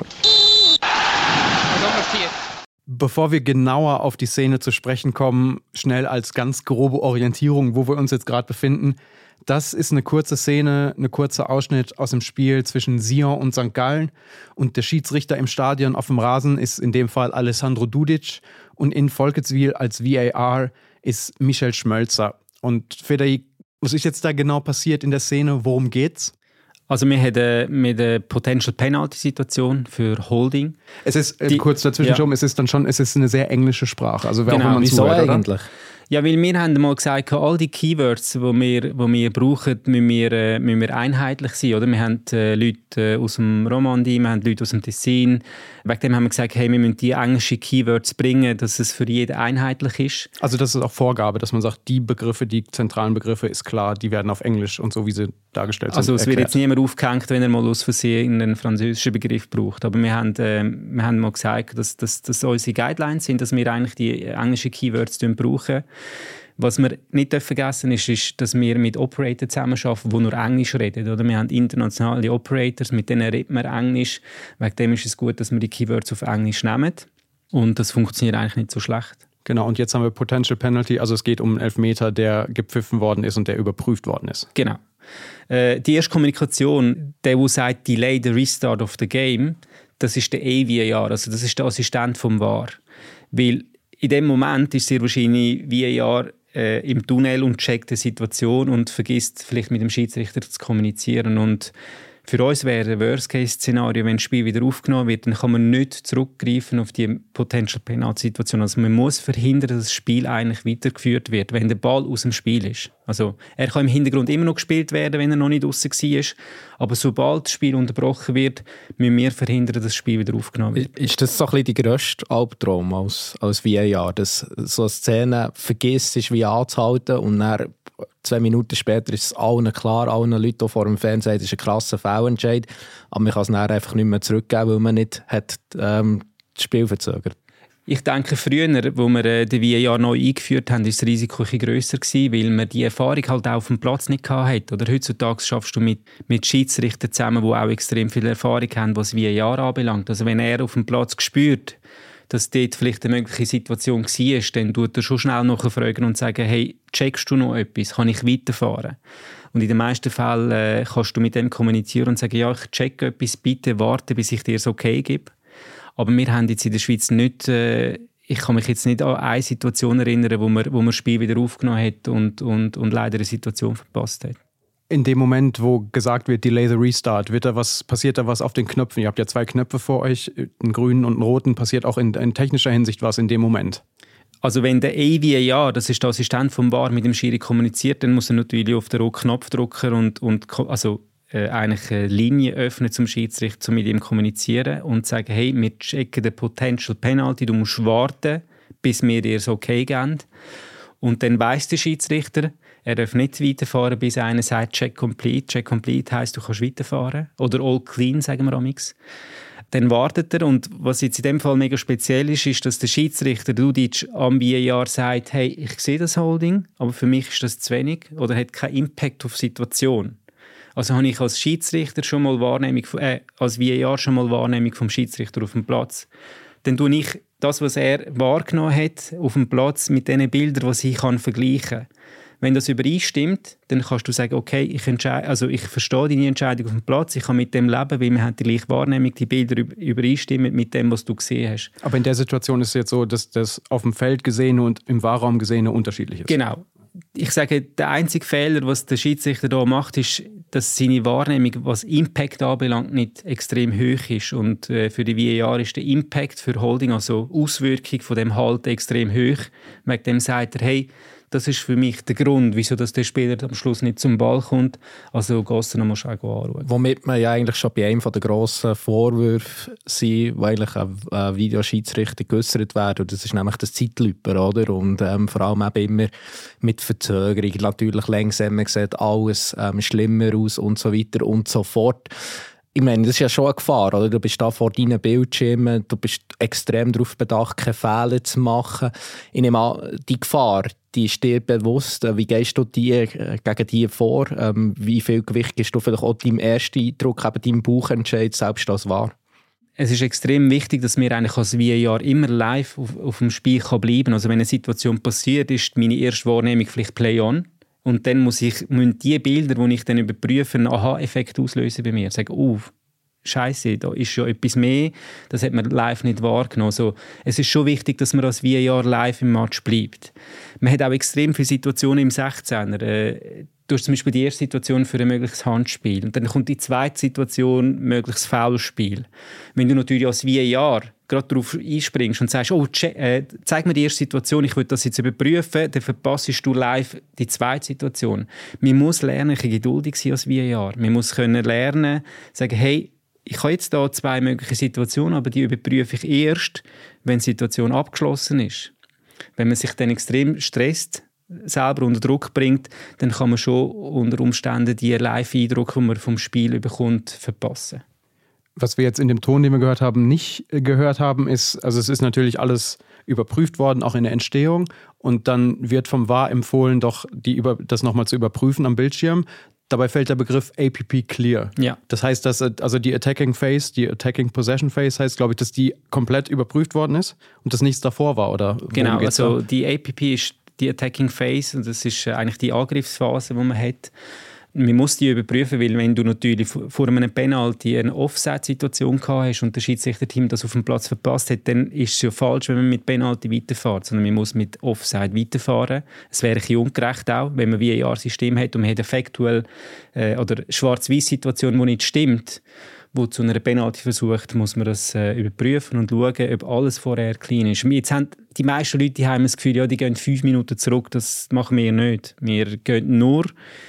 Bevor wir genauer auf die Szene zu sprechen kommen, schnell als ganz grobe Orientierung, wo wir uns jetzt gerade befinden. Das ist eine kurze Szene, ein kurzer Ausschnitt aus dem Spiel zwischen Sion und St. Gallen. Und der Schiedsrichter im Stadion auf dem Rasen ist in dem Fall Alessandro Dudic. Und in Volketswil als VAR ist Michel Schmölzer. Und Federic, was ist jetzt da genau passiert in der Szene? Worum geht's? Also wir haben eine Potential Penalty-Situation für Holding. Es ist, kurz dazwischen schon, es ist eine sehr englische Sprache. Also wer auch immer man wieso zuhört, eigentlich? Oder? Ja, weil wir haben mal gesagt, all die Keywords, die wir brauchen, müssen wir einheitlich sein. Oder? Wir haben Leute aus dem Romandie, wir haben Leute aus dem Tessin. Wegen dem haben wir gesagt, hey, wir müssen die englischen Keywords bringen, dass es für jeden einheitlich ist. Also das ist auch Vorgabe, dass man sagt, die Begriffe, die zentralen Begriffe, ist klar, die werden auf Englisch und so, wie sie dargestellt sind, Also es wird erklärt. jetzt niemand aufgehängt, wenn er mal aus Versehen einen französischen Begriff braucht. Aber wir haben mal gesagt, dass das unsere Guidelines sind, dass wir eigentlich die englischen Keywords brauchen. Was wir nicht vergessen ist, dass wir mit Operators zusammenarbeiten, die nur Englisch reden. Oder wir haben internationale Operators, mit denen reden wir Englisch. Wegen dem ist es gut, dass wir die Keywords auf Englisch nehmen. Und das funktioniert eigentlich nicht so schlecht. Genau, und jetzt haben wir Potential Penalty, also es geht um einen Elfmeter, der gepfiffen worden ist und der überprüft worden ist. Genau. Die erste Kommunikation, der sagt, delay the restart of the game, das ist der VAR, also das ist der Assistent vom VAR. Weil in dem Moment ist sehr wahrscheinlich VAR im Tunnel und checkt die Situation und vergisst vielleicht mit dem Schiedsrichter zu kommunizieren. Und für uns wäre ein Worst-Case-Szenario, wenn das Spiel wieder aufgenommen wird, dann kann man nicht zurückgreifen auf die Potential-Penalty-Situation. Also man muss verhindern, dass das Spiel eigentlich weitergeführt wird, wenn der Ball aus dem Spiel ist. Also er kann im Hintergrund immer noch gespielt werden, wenn er noch nicht draussen war. Aber sobald das Spiel unterbrochen wird, müssen wir verhindern, dass das Spiel wieder aufgenommen wird. Ist das so ein bisschen die grösste Albtraum als VAR, dass so eine Szene vergisst, ist wie anzuhalten und dann 2 Minuten später ist es allen klar, allen Leuten vor dem Fernsehen, das ist ein krasser Fehlentscheid, aber man kann es dann einfach nicht mehr zurückgeben, weil man nicht hat, das Spiel verzögert. Ich denke, früher, als wir den VAR neu eingeführt haben, war das Risiko ein grösser gewesen, weil man die Erfahrung halt auch auf dem Platz nicht hatte. Oder heutzutage schaffst du mit Schiedsrichtern zusammen, die auch extrem viel Erfahrung haben, was VAR anbelangt. Also wenn er auf dem Platz spürt, dass dort vielleicht eine mögliche Situation war, dann tut er schon schnell nachfragen und sagen, hey, checkst du noch etwas? Kann ich weiterfahren? Und in den meisten Fällen kannst du mit dem kommunizieren und sagen, ja, ich checke etwas, bitte warte, bis ich dir es okay gebe. Aber wir haben jetzt in der Schweiz nicht, ich kann mich jetzt nicht an eine Situation erinnern, wo man das Spiel wieder aufgenommen hat und leider eine Situation verpasst hat. In dem Moment, wo gesagt wird, delay the restart, passiert da was auf den Knöpfen? Ihr habt ja 2 Knöpfe vor euch, einen grünen und einen roten. Passiert auch in technischer Hinsicht was in dem Moment? Also wenn der VAR, das ist der Assistent vom VAR, mit dem Schiri kommuniziert, dann muss er natürlich auf den roten Knopf drücken und eigentlich eine Linie öffnen zum Schiedsrichter, um mit ihm zu kommunizieren und sagen, hey, wir checken den Potential Penalty, du musst warten, bis wir dir es okay geben. Und dann weiss der Schiedsrichter, er darf nicht weiterfahren, bis einer sagt, check complete. Check complete heisst, du kannst weiterfahren. Oder all clean, sagen wir amix. Dann wartet er. Und was jetzt in dem Fall mega speziell ist, dass der Schiedsrichter Dudic am VAR sagt, hey, ich sehe das Holding, aber für mich ist das zu wenig oder hat keinen Impact auf die Situation. Also habe ich als Schiedsrichter schon mal als VAR schon mal Wahrnehmung vom Schiedsrichter auf dem Platz. Dann tue ich das, was er wahrgenommen hat, auf dem Platz mit den Bildern, die ich vergleichen kann. Wenn das übereinstimmt, dann kannst du sagen, okay, ich verstehe deine Entscheidung auf dem Platz, ich kann mit dem leben, weil wir haben die gleiche Wahrnehmung, die Bilder übereinstimmen mit dem, was du gesehen hast. Aber in der Situation ist es jetzt so, dass das auf dem Feld Gesehene und im Wahrraum Gesehene unterschiedlich ist. Genau. Ich sage, der einzige Fehler, was der Schiedsrichter hier macht, ist, dass seine Wahrnehmung, was Impact anbelangt, nicht extrem hoch ist. Und für die VAR ist der Impact für Holding, also Auswirkung von dem Halt, extrem hoch. Wegen dem sagt er, hey, das ist für mich der Grund, wieso dass der Spieler am Schluss nicht zum Ball kommt. Also Gossen musst du auch anschauen. Womit wir ja eigentlich schon bei einem der grossen Vorwürfe sind, wo eigentlich ein Videoschiedsrichter geäussert werden. Und das ist nämlich das Zeitluper, oder? Und vor allem eben immer mit Verzögerung. Natürlich langsamer sieht alles schlimmer aus und so weiter und so fort. Ich meine, das ist ja schon eine Gefahr, oder? Du bist da vor deinen Bildschirmen, du bist extrem darauf bedacht, keine Fehler zu machen. Ich nehme an, die Gefahr, die ist dir bewusst. Wie gehst du gegen die vor? Wie viel Gewicht gibst du vielleicht auch deinem ersten Eindruck, eben deinem Bauchentscheid, selbst das wahr? Es ist extrem wichtig, dass wir eigentlich als VAR immer live auf dem Spiel bleiben kann. Also wenn eine Situation passiert, ist meine erste Wahrnehmung vielleicht Play-on. Und dann müssen die Bilder, die ich dann überprüfe, einen Aha-Effekt auslösen bei mir. Sagen, Scheiße, da ist schon etwas mehr, das hat man live nicht wahrgenommen. Also, es ist schon wichtig, dass man als VAR live im Match bleibt. Man hat auch extrem viele Situationen im 16er. Du hast zum Beispiel die erste Situation für ein mögliches Handspiel. Und dann kommt die zweite Situation, mögliches Foulspiel. Wenn du natürlich als VAR gerade darauf einspringst und sagst, zeig mir die erste Situation, ich will das jetzt überprüfen, dann verpasst du live die zweite Situation. Man muss lernen, geduldig sein als VAR. Man muss lernen, sagen, hey, ich habe jetzt hier 2 mögliche Situationen, aber die überprüfe ich erst, wenn die Situation abgeschlossen ist. Wenn man sich dann extrem stresst, selber unter Druck bringt, dann kann man schon unter Umständen die Live-Eindrücke, die man vom Spiel bekommt, verpassen. Was wir jetzt in dem Ton, den wir gehört haben, nicht gehört haben, ist, also es ist natürlich alles überprüft worden, auch in der Entstehung. Und dann wird vom VAR empfohlen, doch das nochmal zu überprüfen am Bildschirm. Dabei fällt der Begriff APP Clear. Ja. Das heißt, dass also die Attacking Phase, die Attacking Possession Phase heißt, glaube ich, dass die komplett überprüft worden ist und dass nichts davor war, oder? Genau, also die APP ist die Attacking Phase und das ist eigentlich die Angriffsphase, die man hat. Man muss die überprüfen, weil wenn du natürlich vor einem Penalty eine Offside-Situation gehabt hast und das Schiedsrichterteam das auf dem Platz verpasst hat, dann ist es ja falsch, wenn man mit Penalty weiterfährt, sondern man muss mit Offside weiterfahren. Es wäre ein bisschen ungerecht auch, wenn man wie ein System hat und man hat eine Factual oder Schwarz-Weiß-Situation, die nicht stimmt, wo zu einer Penalty versucht, muss man das überprüfen und schauen, ob alles vorher clean ist. Jetzt haben die meisten Leute haben das Gefühl, ja, die gehen 5 Minuten zurück, das machen wir nicht. Wir gehen nur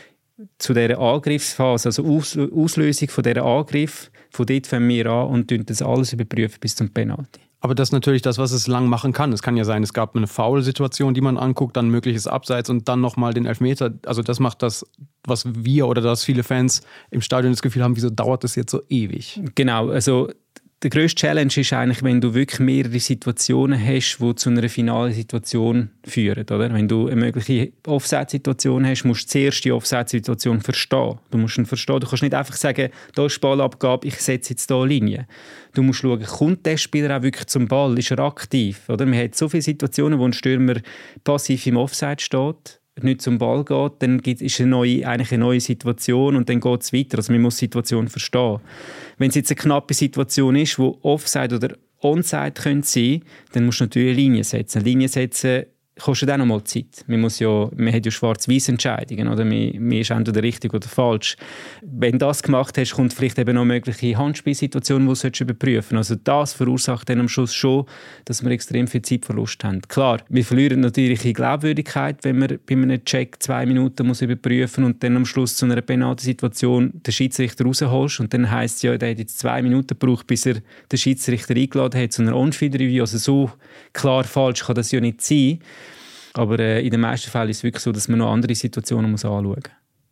zu dieser Angriffsphase, also Auslösung von dieser Angriff, von dort fangen wir an und das alles überprüfen bis zum Penalty. Aber das ist natürlich das, was es lang machen kann. Es kann ja sein, es gab eine Foul-Situation, die man anguckt, dann mögliches Abseits und dann nochmal den Elfmeter. Also das macht das, was wir oder das viele Fans im Stadion das Gefühl haben, wieso dauert das jetzt so ewig? Genau, also der grösste Challenge ist eigentlich, wenn du wirklich mehrere Situationen hast, die zu einer finalen Situation führen. Oder? Wenn du eine mögliche Offside-Situation hast, musst du zuerst die Offside-Situation verstehen. Du musst ihn verstehen. Du kannst nicht einfach sagen, da ist Ballabgabe, ich setze jetzt hier eine Linie. Du musst schauen, kommt der Spieler auch wirklich zum Ball? Ist er aktiv? Oder? Man hat so viele Situationen, wo ein Stürmer passiv im Offside steht, nicht zum Ball geht, dann ist eigentlich eine neue Situation und dann geht es weiter. Also man muss die Situation verstehen. Wenn es jetzt eine knappe Situation ist, wo Offside oder Onside sein können, dann musst du natürlich eine Linie setzen. Eine Linie setzen kostet auch noch mal Zeit. Man hat ja schwarz-weiß Entscheidungen, oder? Man ist entweder richtig oder falsch. Wenn du das gemacht hast, kommt vielleicht eben noch mögliche Handspielsituationen, die du überprüfen solltest. Also das verursacht dann am Schluss schon, dass wir extrem viel Zeitverlust haben. Klar, wir verlieren natürlich in Glaubwürdigkeit, wenn man bei einem Check 2 Minuten muss überprüfen und dann am Schluss zu einer Penalty-Situation den Schiedsrichter rausholst und dann heisst es ja, der hat jetzt 2 Minuten gebraucht, bis er den Schiedsrichter eingeladen hat zu einer On-Field-Review. Also so klar falsch kann das ja nicht sein. Aber in den meisten Fällen ist es wirklich so, dass man noch andere Situationen anschauen muss.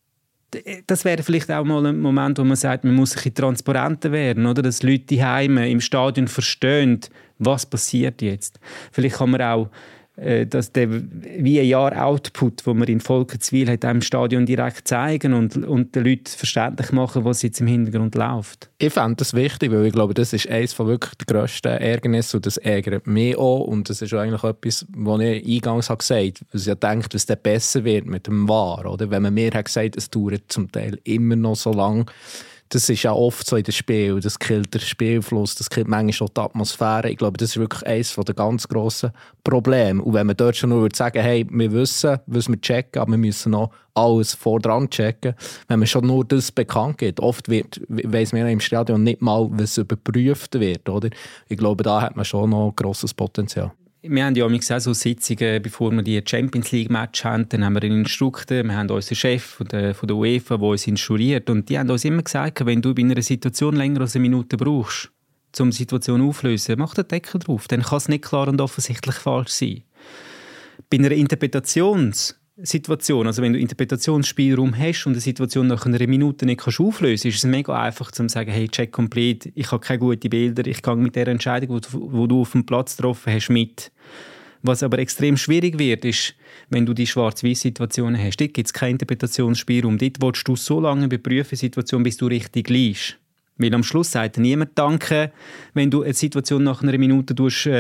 Das wäre vielleicht auch mal ein Moment, wo man sagt, man muss ein bisschen transparenter werden, oder? Dass Leute die Heime im Stadion verstehen, was passiert jetzt. Vielleicht kann man auch dass der VAR-Output, den man in Volkenswil hat, im Stadion direkt zeigen und den Leuten verständlich machen, was jetzt im Hintergrund läuft. Ich fände das wichtig, weil ich glaube, das ist eines von wirklich den grössten Ärgernissen und das ärgert mich auch. Und das ist eigentlich etwas, was ich eingangs gesagt habe, weil ich ja denke, dass es besser wird mit dem VAR. Oder? Wenn man mir hat gesagt, es dauert zum Teil immer noch so lange. Das ist ja oft so in den Spielen. Das killt den Spielfluss, das killt manchmal auch die Atmosphäre. Ich glaube, das ist wirklich eines der ganz grossen Probleme. Und wenn man dort schon nur sagen, hey, wir wissen, was wir checken, aber wir müssen noch alles vordran checken. Wenn man schon nur das bekannt gibt, oft weiss man im Stadion nicht mal, was überprüft wird. Oder? Ich glaube, da hat man schon noch grosses Potenzial. Wir haben ja auch so Sitzungen, bevor wir die Champions League Match haben, dann haben wir einen Instruktor, wir haben unseren Chef von der UEFA, der uns instruiert und die haben uns immer gesagt, wenn du bei einer Situation länger als 1 Minute brauchst, um die Situation aufzulösen, mach den Deckel drauf, dann kann es nicht klar und offensichtlich falsch sein. Bei einer Interpretations Situation, also wenn du Interpretationsspielraum hast und eine Situation nach einer Minute nicht kannst auflösen, ist es mega einfach zu sagen, hey, check complete, ich habe keine guten Bilder, ich gehe mit der Entscheidung, die du auf dem Platz getroffen hast, mit. Was aber extrem schwierig wird, ist, wenn du die Schwarz-Weiß-Situationen hast. Dort gibt es keinen Interpretationsspielraum. Dort willst du so lange überprüfen, Situation, bis du richtig liegst. Weil am Schluss sagt niemand Danke, wenn du eine Situation nach einer Minute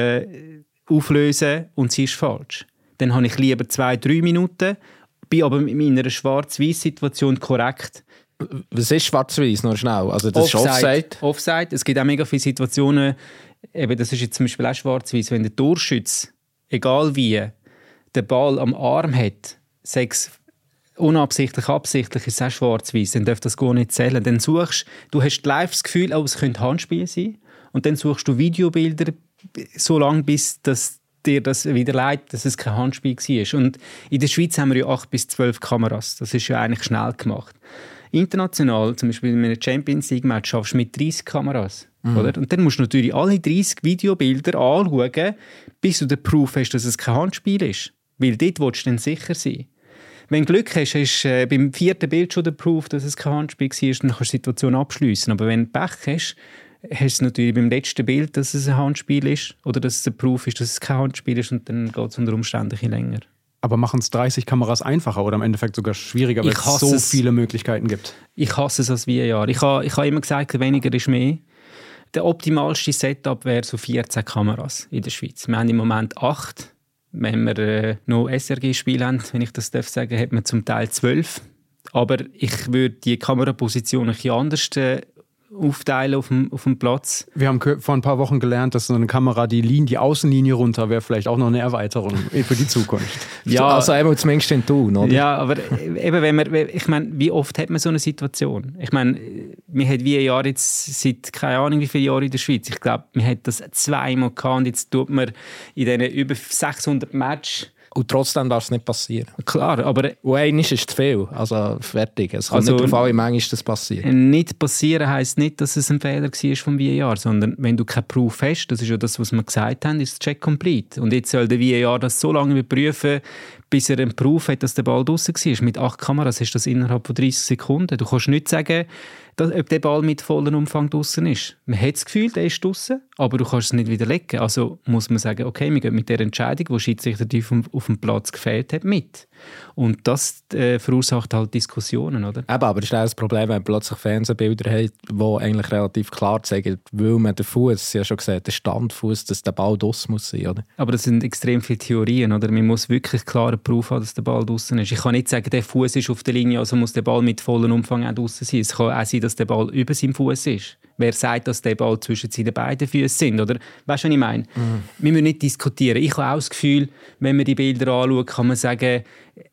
auflösen und sie ist falsch. Dann habe ich lieber 2-3 Minuten, bin aber mit meiner Schwarz-Weiß-Situation korrekt. Was ist Schwarz-Weiß noch schnell? Also das Offside. ist Offside? Offside. Es gibt auch mega viele Situationen, eben, das ist jetzt zum Beispiel auch Schwarz-Weiß, wenn der Torschütze, egal wie, den Ball am Arm hat, sei es unabsichtlich, absichtlich, ist es auch schwarz-weiß, dann darf das gar nicht zählen. Dann suchst du, hast live das Gefühl, es könnte Handspiel sein, und dann suchst du Videobilder so lange, bis dir das wieder leid, dass es kein Handspiel war. Und in der Schweiz haben wir ja 8 bis 12 Kameras. Das ist ja eigentlich schnell gemacht. International, zum Beispiel in einem Champions League Match, schaffst du mit 30 Kameras. Oder? Und dann musst du natürlich alle 30 Videobilder anschauen, bis du den Proof hast, dass es kein Handspiel ist. Weil dort willst du dann sicher sein. Wenn du Glück hast, hast du beim 4. Bild schon den Proof, dass es kein Handspiel war, dann kannst du die Situation abschliessen. Aber wenn du Pech hast, hast du natürlich beim letzten Bild, dass es ein Handspiel ist oder dass es ein Proof ist, dass es kein Handspiel ist, und dann geht es unter Umständen ein bisschen länger. Aber machen es 30 Kameras einfacher oder im Endeffekt sogar schwieriger, weil es so viele Möglichkeiten gibt? Ich hasse es als VAR. Ich habe immer gesagt, weniger ist mehr. Der optimalste Setup wäre so 14 Kameras in der Schweiz. Wir haben im Moment 8. Wenn wir noch SRG-Spiele haben, wenn ich das sagen darf, hat man zum Teil 12. Aber ich würde die Kameraposition ein bisschen anders aufteilen auf dem Platz. Wir haben vor ein paar Wochen gelernt, dass so eine Kamera die Außenlinie runter wäre vielleicht auch noch eine Erweiterung für die Zukunft. Ja, also einmal zumindest in Thun, oder? Ja, aber eben, ich meine, wie oft hat man so eine Situation? Ich meine, wir haben wie ein Jahr jetzt seit keine Ahnung wie viele Jahre in der Schweiz. Ich glaube, wir haben das 2-mal gehabt, und jetzt tut man in diesen über 600 Matches. Und trotzdem darf es nicht passieren. Klar, aber... Und einmal ist zu viel, also fertig. Es kann nicht darauf an, wie manchmal das passiert. Nicht passieren heisst nicht, dass es ein Fehler war vom VAR, sondern wenn du keinen Proof hast, das ist ja das, was wir gesagt haben, ist Check complete. Und jetzt soll der VAR das so lange überprüfen, bis er einen Proof hat, dass der Ball draussen war. Mit 8 Kameras hast du das innerhalb von 30 Sekunden. Du kannst nicht sagen, ob der Ball mit vollem Umfang draussen ist. Man hat das Gefühl, der ist draussen, aber du kannst es nicht widerlegen. Also muss man sagen, okay, wir gehen mit der Entscheidung, die Schiedsrichter auf dem Platz gefällt hat, mit. Und das verursacht halt Diskussionen, oder? Eben, aber das ist auch das Problem, wenn man plötzlich Fernsehbilder hat, die eigentlich relativ klar zeigen, weil man den Fuß, ja schon gesagt, der Standfuß, dass der Ball draussen muss sein, oder? Aber das sind extrem viele Theorien, oder? Man muss wirklich klaren Proof haben, dass der Ball draussen ist. Ich kann nicht sagen, der Fuß ist auf der Linie, also muss der Ball mit vollem Umfang auch draussen sein. Es kann auch sein, dass der Ball über seinem Fuß ist. Wer sagt, dass der Ball zwischen seinen beiden Füßen sind, oder? Weißt du, was ich meine? Wir müssen nicht diskutieren. Ich habe auch das Gefühl, wenn man die Bilder anschaut, kann man sagen,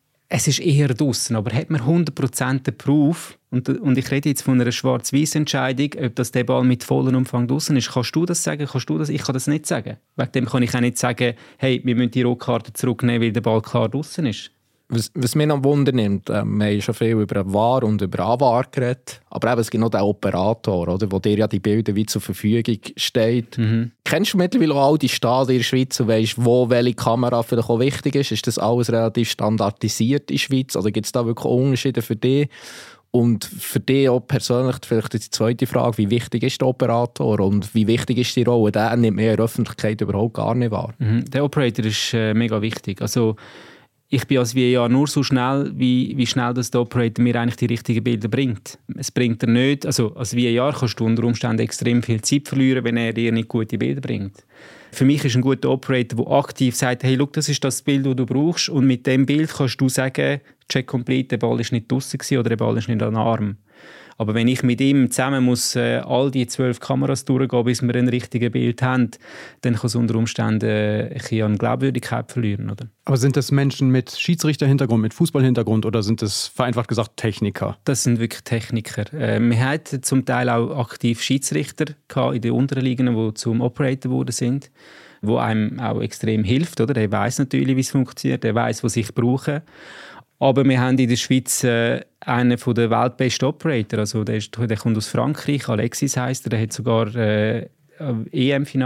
es ist eher draussen, aber hat man 100% den Proof, und ich rede jetzt von einer Schwarz-Weiß-Entscheidung, ob das der Ball mit vollem Umfang draussen ist. Kannst du das sagen? Kannst du das? Ich kann das nicht sagen. Wegen dem kann ich auch nicht sagen, hey, wir müssen die Rotkarte zurücknehmen, weil der Ball klar draussen ist. Was mich noch Wunder nimmt, wir haben schon viel über VAR und über AVAR geredet, aber eben, es gibt noch den Operator, oder, wo dir ja die Bilder wie zur Verfügung steht. Kennst du mittlerweile auch all die Stadien in der Schweiz und weisst, wo welche Kamera vielleicht auch wichtig ist? Ist das alles relativ standardisiert in der Schweiz? Also gibt es da wirklich Unterschiede für dich? Und für dich auch persönlich vielleicht die zweite Frage, wie wichtig ist der Operator und wie wichtig ist die Rolle? Der nimmt man in der Öffentlichkeit überhaupt gar nicht wahr. Der Operator ist mega wichtig. Also ich bin als VAR nur so schnell, wie schnell das der Operator mir eigentlich die richtigen Bilder bringt. Es bringt er nicht. Also als VAR kannst du unter Umständen extrem viel Zeit verlieren, wenn er dir nicht gute Bilder bringt. Für mich ist ein guter Operator, der aktiv sagt, hey, look, das ist das Bild, das du brauchst, und mit dem Bild kannst du sagen, check complete, der Ball ist nicht draussen oder der Ball ist nicht an den Arm. Aber wenn ich mit ihm zusammen muss all die 12 Kameras durchgehen, bis wir ein richtiges Bild haben, dann kann es unter Umständen ein bisschen an Glaubwürdigkeit verlieren, oder? Aber sind das Menschen mit Schiedsrichterhintergrund, mit Fußballhintergrund, oder sind das vereinfacht gesagt Techniker? Das sind wirklich Techniker. Wir hatten zum Teil auch aktiv Schiedsrichter in den unteren Ligen, die zum Operator geworden sind, wo einem auch extrem hilft, oder? Der weiss natürlich, wie es funktioniert, der weiss, was ich brauche. Aber wir haben in der Schweiz einen der weltbesten Operator, also der kommt aus Frankreich, Alexis heisst er, der hat sogar EM-Final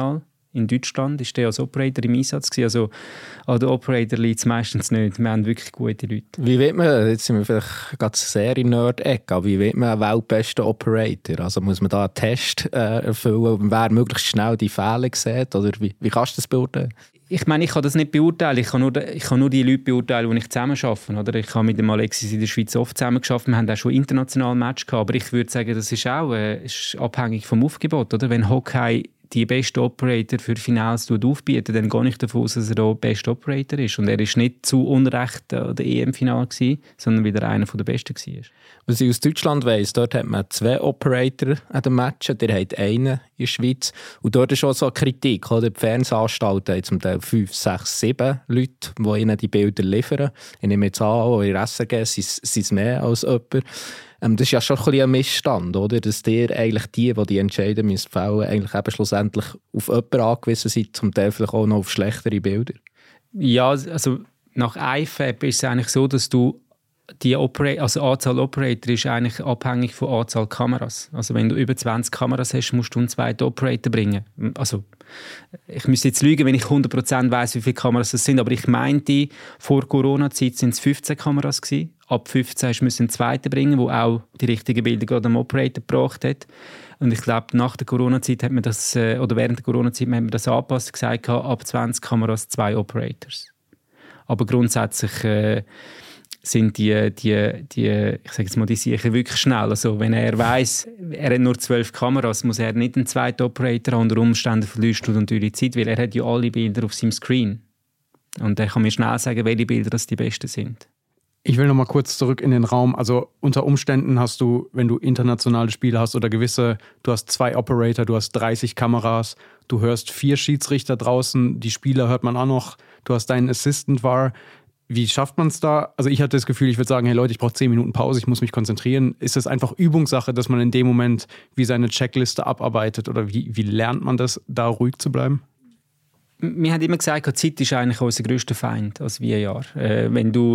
in Deutschland ist der als Operator im Einsatz gewesen. Also an den Operator liegt es meistens nicht. Wir haben wirklich gute Leute. Wie wird man, jetzt sind wir vielleicht gerade sehr in Nerd-Ecke, aber wie wird man einen weltbesten Operator? Also muss man da einen Test erfüllen, wer möglichst schnell die Fehler sieht? Oder wie kannst du das beurteilen? Ich meine, ich kann das nicht beurteilen. Ich kann nur die Leute beurteilen, die ich zusammen arbeite. Oder? Ich habe mit dem Alexis in der Schweiz oft zusammen gearbeitet. Wir haben auch schon international Match gehabt. Aber ich würde sagen, das ist auch ist abhängig vom Aufgebot. Oder? Wenn Hawkeye die besten Operator für Finals aufbietet, dann gehe ich davon aus, dass er auch der beste Operator ist. Und er war nicht zu Unrecht an der EM-Final, sondern wieder einer der besten war. Was ich aus Deutschland weiss, dort hat man 2 Operator an den Matchen, der hat einen in der Schweiz. Und dort ist schon so eine Kritik. Oder? Die Fernsehanstalten haben zum Teil 5, 6, 7 Leute, die ihnen die Bilder liefern. Ich nehme jetzt an, auch in der SRG sind es mehr als jemand. Das ist ja schon ein bisschen ein Missstand, oder? Dass ihr eigentlich die entscheiden müssen, eigentlich eben schlussendlich auf jemanden angewiesen sind, zum Teil vielleicht auch noch auf schlechtere Bilder. Ja, also nach IFAB ist es eigentlich so, dass du die Anzahl Operator ist eigentlich abhängig von Anzahl Kameras. Also wenn du über 20 Kameras hast, musst du einen zweiten Operator bringen. Also ich müsste jetzt lügen, wenn ich 100% weiss, wie viele Kameras das sind, aber ich meinte, vor Corona-Zeit sind es 15 Kameras gewesen. Ab 15 musst du einen zweiten bringen, der auch die richtigen Bilder gerade am Operator gebracht hat. Und ich glaube, nach der Corona-Zeit hat man das, oder während der Corona-Zeit hat man das angepasst und gesagt, ab 20 Kameras 2 Operators. Aber grundsätzlich sind die ich sage jetzt mal, die sicher wirklich schnell. Also wenn er weiss, er hat nur 12 Kameras, muss er nicht einen zweiten Operator haben. Unter Umständen verlierst du natürlich Zeit, weil er hat ja alle Bilder auf seinem Screen. Und er kann mir schnell sagen, welche Bilder das die besten sind. Ich will noch mal kurz zurück in den Raum. Also unter Umständen hast du, wenn du internationale Spiele hast oder du hast 2 Operator, du hast 30 Kameras, du hörst 4 Schiedsrichter draußen, die Spieler hört man auch noch, du hast deinen Assistant VAR. Wie schafft man es da? Also ich hatte das Gefühl, ich würde sagen, hey Leute, ich brauche 10 Minuten Pause, ich muss mich konzentrieren. Ist es einfach Übungssache, dass man in dem Moment wie seine Checkliste abarbeitet oder wie lernt man das, da ruhig zu bleiben? Wir haben immer gesagt, die Zeit ist eigentlich unser grösster Feind als VAR. Wenn du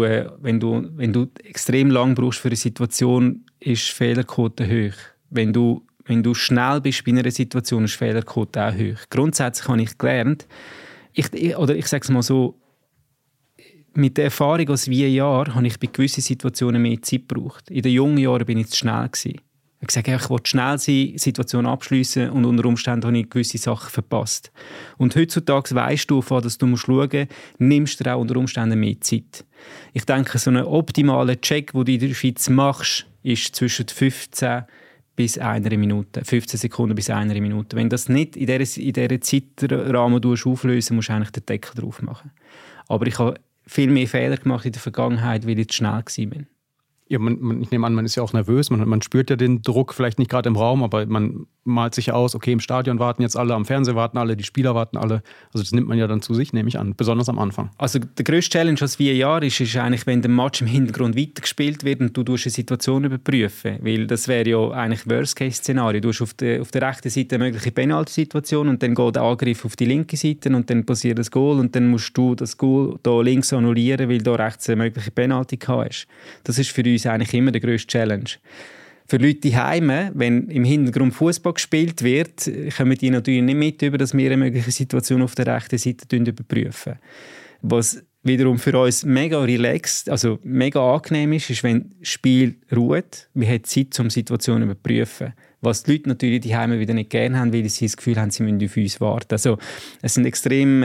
extrem lang brauchst für eine Situation, ist die Fehlerquote hoch. Wenn du schnell bist bei einer Situation, ist die Fehlerquote auch hoch. Grundsätzlich habe ich gelernt, ich sage es mal so, mit der Erfahrung als VAR habe ich bei gewissen Situationen mehr Zeit gebraucht. In den jungen Jahren bin ich zu schnell gewesen. Ich sage, ich wollte schnell sein, die Situation abschliessen und unter Umständen habe ich gewisse Sachen verpasst. Und heutzutage weisst du, dass du schauen musst, nimmst du auch unter Umständen mehr Zeit. Ich denke, so einen optimalen Check, den du in der Schweiz machst, ist zwischen 15 bis 1 Minute. 15 Sekunden bis 1 Minute. Wenn du das nicht in dieser Zeitrahmen auflösen musst du eigentlich den Deckel drauf machen. Aber ich habe viel mehr Fehler gemacht in der Vergangenheit, weil ich zu schnell war. Ja, ich nehme an, man ist ja auch nervös, man spürt ja den Druck, vielleicht nicht gerade im Raum, aber man malt sich ja aus, okay, im Stadion warten jetzt alle, am Fernseher warten alle, die Spieler warten alle. Also das nimmt man ja dann zu sich, nehme ich an, besonders am Anfang. Also der grösste Challenge als VAR ist eigentlich, wenn der Match im Hintergrund weitergespielt wird und du eine Situation überprüfen. Weil das wäre ja eigentlich Worst-Case-Szenario. Du hast auf der rechten Seite eine mögliche Penalty-Situation und dann geht der Angriff auf die linke Seite und dann passiert das Goal und dann musst du das Goal hier links annullieren, weil du rechts eine mögliche Penalty gehabt hast. Das ist für uns eigentlich immer der grösste Challenge. Für Leute daheim, wenn im Hintergrund Fußball gespielt wird, kommen die natürlich nicht mit, über dass wir eine mögliche Situation auf der rechten Seite überprüfen. Was wiederum für uns mega relaxed, also mega angenehm ist, wenn das Spiel ruht, wir haben Zeit, um Situationen zu überprüfen. Was die Leute natürlich daheim wieder nicht gerne haben, weil sie das Gefühl haben, sie müssen auf uns warten. Also es sind extrem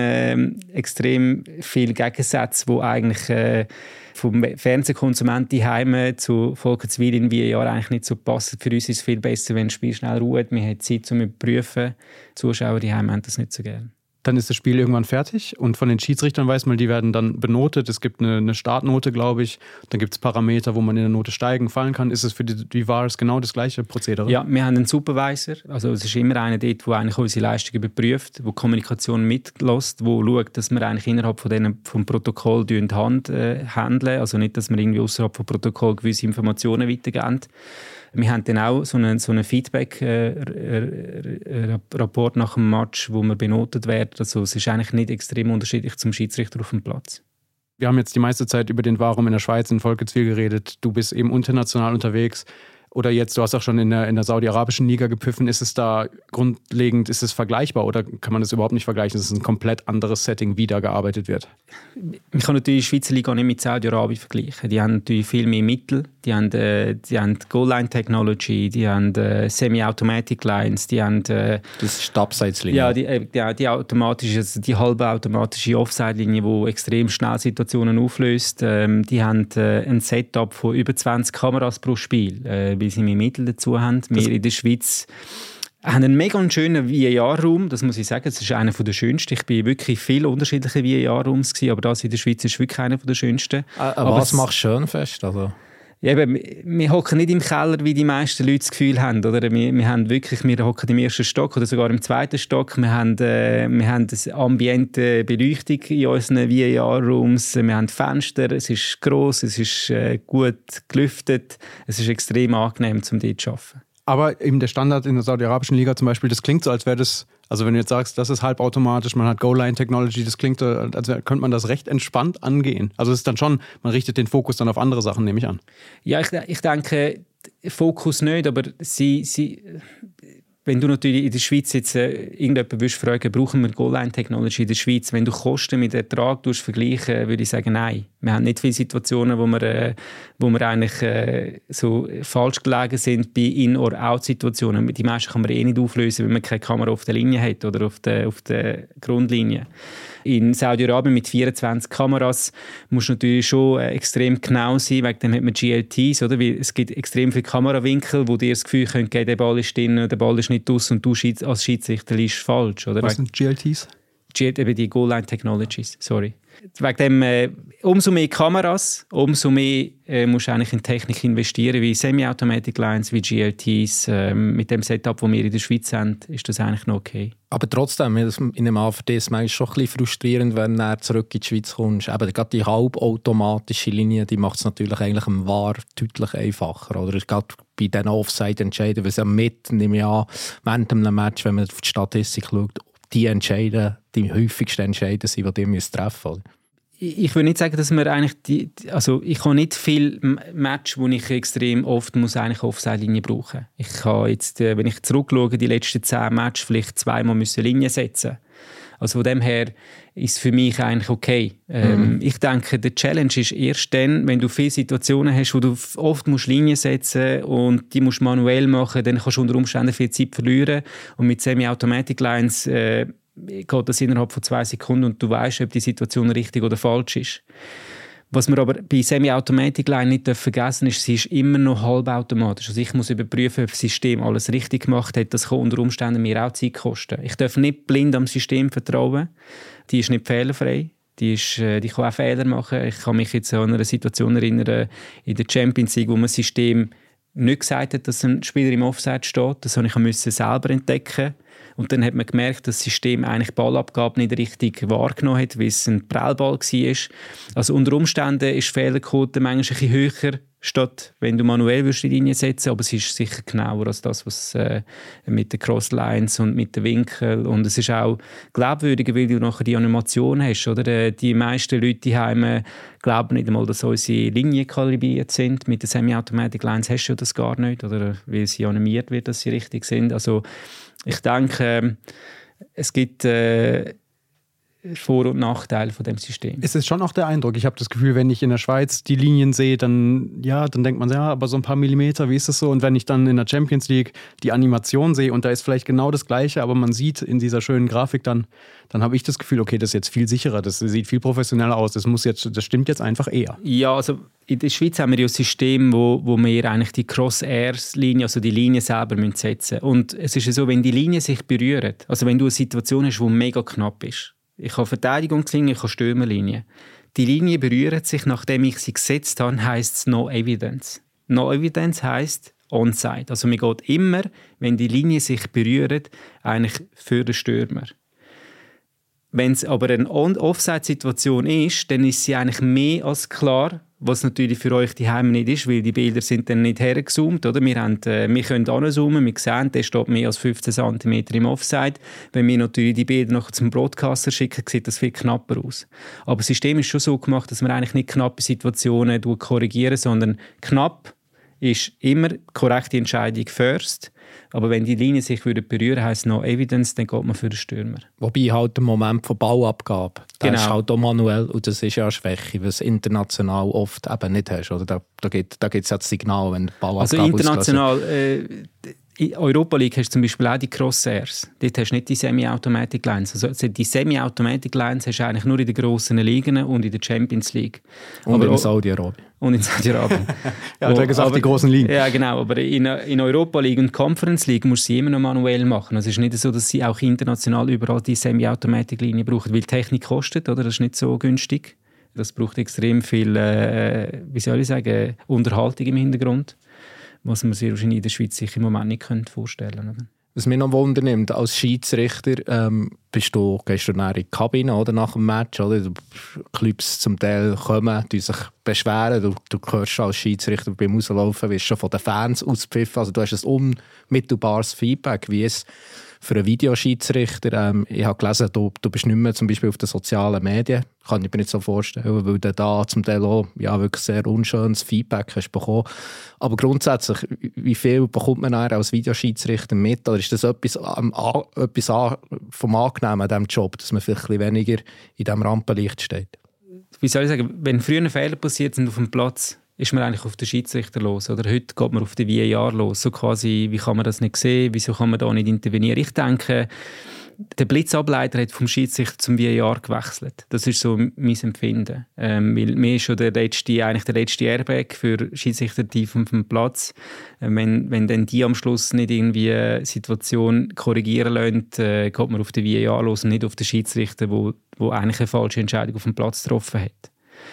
viele Gegensätze, die eigentlich vom Fernsehkonsumenten daheim zu Volkenswil in VAR eigentlich nicht so passen. Für uns ist es viel besser, wenn das Spiel schnell ruht. Wir haben Zeit, um zu überprüfen. Die Zuschauer daheim haben das nicht so gerne. Dann ist das Spiel irgendwann fertig und von den Schiedsrichtern weiß man, die werden dann benotet. Es gibt eine Startnote, glaube ich. Dann gibt es Parameter, wo man in der Note steigen, fallen kann. Ist es für die VARs genau das gleiche Prozedere? Ja, wir haben einen Supervisor. Also es ist immer einer dort, der eigentlich unsere Leistung überprüft, der Kommunikation mitlässt, der schaut, dass wir eigentlich innerhalb vom Protokoll handeln. Also nicht, dass wir irgendwie außerhalb vom Protokoll gewisse Informationen weitergeben. Wir haben dann auch so einen Feedback-Rapport nach dem Match, wo wir benotet werden. Also es ist eigentlich nicht extrem unterschiedlich zum Schiedsrichter auf dem Platz. Wir haben jetzt die meiste Zeit über den Varum in der Schweiz in Volkenswil geredet. Du bist eben international unterwegs. Oder jetzt, du hast auch schon in der saudi-arabischen Liga gepfiffen, ist es da grundlegend, ist es vergleichbar oder kann man das überhaupt nicht vergleichen? Das ist ein komplett anderes Setting, wie da gearbeitet wird. Ich kann natürlich die Schweizer Liga nicht mit Saudi-Arabien vergleichen. Die haben natürlich viel mehr Mittel. Die haben Goal-Line-Technology, die haben Semi-Automatic Lines, die haben... das ist die Abseitslinie. Ja, die automatische, also die halbautomatische Offside-Linie, die extrem schnell Situationen auflöst. Die haben ein Setup von über 20 Kameras pro Spiel, weil sie mehr Mittel dazu haben. Wir in der Schweiz haben einen mega schönen VAR-Raum, das muss ich sagen. Das ist einer der schönsten. Ich bin wirklich viele unterschiedliche VAR-Rooms gewesen, aber das in der Schweiz ist wirklich einer der schönsten. Aber was machst du schön fest? Also? Ja, eben, wir hocken nicht im Keller, wie die meisten Leute das Gefühl haben. Oder? Wir hocken im ersten Stock oder sogar im zweiten Stock. Wir haben eine ambiente Beleuchtung in unseren VAR-Rooms. Wir haben Fenster, es ist gross, es ist gut gelüftet. Es ist extrem angenehm, um dort zu arbeiten. Aber eben der Standard in der saudi-arabischen Liga zum Beispiel, das klingt so, als wäre das, also wenn du jetzt sagst, das ist halbautomatisch, man hat Goal-Line-Technology, das klingt so, als könnte man das recht entspannt angehen. Also es ist dann schon, man richtet den Fokus dann auf andere Sachen, nehme ich an. Ja, ich denke, Fokus nicht, aber wenn du natürlich in der Schweiz jetzt irgendjemanden würdest fragen, brauchen wir Goal-Line-Technology in der Schweiz? Wenn du Kosten mit Ertrag vergleichen, würde ich sagen, nein. Wir haben nicht viele Situationen, wo wir eigentlich so falsch gelegen sind bei In- oder Out-Situationen. Die meisten kann man nicht auflösen, weil man keine Kamera auf der Linie hat oder auf der Grundlinie. In Saudi-Arabien mit 24 Kameras muss natürlich schon extrem genau sein, wegen dem hat man GLTs, oder? Weil es gibt extrem viele Kamerawinkel, wo dir das Gefühl geben, der Ball ist drin, der Ball ist nicht aus und du als Schiedsrichter liegst falsch, oder? Was sind GLTs? Eben die Goal-Line-Technologies, sorry. Wegen dem, umso mehr Kameras, umso mehr musst du eigentlich in Technik investieren, wie Semi-Automatic Lines, wie GLTs. Mit dem Setup, das wir in der Schweiz haben, ist das eigentlich noch okay. Aber trotzdem, in einem AVD ist es manchmal schon ein bisschen frustrierend, wenn du zurück in die Schweiz kommst. Eben, gerade die halbautomatische Linie, die macht es natürlich eigentlich im VAR deutlich einfacher. Oder gerade bei diesen Offside-Entscheiden, weil es ja nehme ich an, während einem Match, wenn man auf die Statistik schaut, die die häufigsten Entscheiden sind, die ihr treffen müsst. Ich will nicht sagen, dass wir eigentlich ich habe nicht viele Matches, wo ich extrem oft eigentlich Offside-Linie brauchen. Ich habe jetzt, wenn ich zurückschaue, die letzten 10 Matches vielleicht 2-mal Linie setzen. Also von dem her ist es für mich eigentlich okay. Ich denke, der Challenge ist erst dann, wenn du viele Situationen hast, wo du oft Linien setzen und die musst manuell machen, dann kannst du unter Umständen viel Zeit verlieren. Und mit Semi-Automatic Lines geht das innerhalb von 2 Sekunden und du weißt, ob die Situation richtig oder falsch ist. Was wir aber bei Semi-Automatic Line nicht vergessen ist, sie ist immer noch halbautomatisch. Also ich muss überprüfen, ob das System alles richtig gemacht hat. Das kann unter Umständen mir auch Zeit kosten. Ich darf nicht blind am System vertrauen. Die ist nicht fehlerfrei. Die kann auch Fehler machen. Ich kann mich jetzt an eine Situation erinnern, in der Champions League, wo man das System nicht gesagt hat, dass ein Spieler im Offside steht. Das musste ich selber entdecken. Und dann hat man gemerkt, dass das System eigentlich die Ballabgabe nicht richtig wahrgenommen hat, weil es ein Prellball war. Also unter Umständen ist die Fehlerquote manchmal ein bisschen höher, statt wenn du manuell die Linie setzen, aber es ist sicher genauer als das, was mit den Crosslines und mit den Winkeln. Und es ist auch glaubwürdiger, weil du nachher die Animation hast. Oder? Die meisten Leute daheim glauben nicht einmal, dass unsere Linien kalibriert sind. Mit den Semi-Automatic Lines hast du das gar nicht, oder weil sie animiert wird, dass sie richtig sind. Also ich denke, es gibt Vor- und Nachteile von dem System. Es ist schon auch der Eindruck. Ich habe das Gefühl, wenn ich in der Schweiz die Linien sehe, dann denkt man, ja, aber so ein paar Millimeter, wie ist das so? Und wenn ich dann in der Champions League die Animation sehe und da ist vielleicht genau das Gleiche, aber man sieht in dieser schönen Grafik dann habe ich das Gefühl, okay, das ist jetzt viel sicherer, das sieht viel professioneller aus, das stimmt jetzt einfach eher. Ja, also in der Schweiz haben wir ja ein System, wo wir eigentlich die Cross-Airs-Linie, also die Linie selber setzen müssen. Und es ist ja so, wenn die Linie sich berühren, also wenn du eine Situation hast, die mega knapp ist, ich habe Verteidigungslinie, ich habe Stürmerlinie. Die Linie berührt sich, nachdem ich sie gesetzt habe, heisst es No Evidence. No Evidence heisst Onside. Also man geht immer, wenn die Linie sich berührt, eigentlich für den Stürmer. Wenn es aber eine Offside-Situation ist, dann ist sie eigentlich mehr als klar, was natürlich für euch die Heime nicht ist, weil die Bilder sind dann nicht hergezoomt. Oder? Wir können anzoomen, wir sehen, der steht mehr als 15 cm im Offside. Wenn wir natürlich die Bilder nachher zum Broadcaster schicken, sieht das viel knapper aus. Aber das System ist schon so gemacht, dass man eigentlich nicht knappe Situationen korrigieren, sondern knapp ist immer korrekte Entscheidung first. Aber wenn die Linien sich berühren, heisst no evidence, dann geht man für den Stürmer. Wobei halt der Moment von Ballabgabe, der ist halt auch manuell und das ist ja eine Schwäche, was international oft eben nicht hast. Oder? Da gibt es ja das Signal, wenn die Ballabgabe also international, in Europa League hast du zum Beispiel auch die Crossairs. Dort hast du nicht die Semi-Automatic Lines. Also die Semi-Automatic Lines hast du eigentlich nur in den grossen Ligen und in der Champions League. Und in Saudi-Arabien. Und in Saudi-Arabien. Ja, hat er gesagt, die großen Ligen. Ja, genau. Aber in Europa League und Conference League musst du sie immer noch manuell machen. Also es ist nicht so, dass sie auch international überall die Semi-Automatic-Linie brauchen, weil die Technik kostet, oder? Das ist nicht so günstig. Das braucht extrem viel, Unterhaltung im Hintergrund, was man sich wahrscheinlich in der Schweiz sich im Moment nicht vorstellen könnte. Was mich noch Wunder nimmt, als Schiedsrichter gehst du dann in die Kabine oder, nach dem Match. Oder? Clubs zum Teil kommen, die sich beschweren. Du hörst als Schiedsrichter beim Rauslaufen, wirst schon von den Fans auspfiffen. Also du hast ein unmittelbares Feedback, wie es für einen Videoschiedsrichter. Ich habe gelesen, du bist nicht mehr zum Beispiel auf den sozialen Medien. Kann ich mir nicht so vorstellen, weil du da zum Teil auch wirklich sehr unschönes Feedback hast bekommen. Aber grundsätzlich, wie viel bekommt man als Videoschiedsrichter mit? Oder ist das etwas vom Angenehmen an diesem Job, dass man vielleicht ein bisschen weniger in diesem Rampenlicht steht? Wie soll ich sagen, wenn früher Fehler passiert sind auf dem Platz, ist man eigentlich auf den Schiedsrichter los. Oder heute geht man auf den VAR los. So quasi, wie kann man das nicht sehen? Wieso kann man da nicht intervenieren? Ich denke, der Blitzableiter hat vom Schiedsrichter zum VAR gewechselt. Das ist so mein Empfinden. Weil mir ist schon der letzte Airbag für Schiedsrichter tief auf dem Platz. Wenn dann die am Schluss nicht irgendwie eine Situation korrigieren lassen, geht man auf den VAR los und nicht auf den Schiedsrichter, wo eigentlich eine falsche Entscheidung auf dem Platz getroffen hat.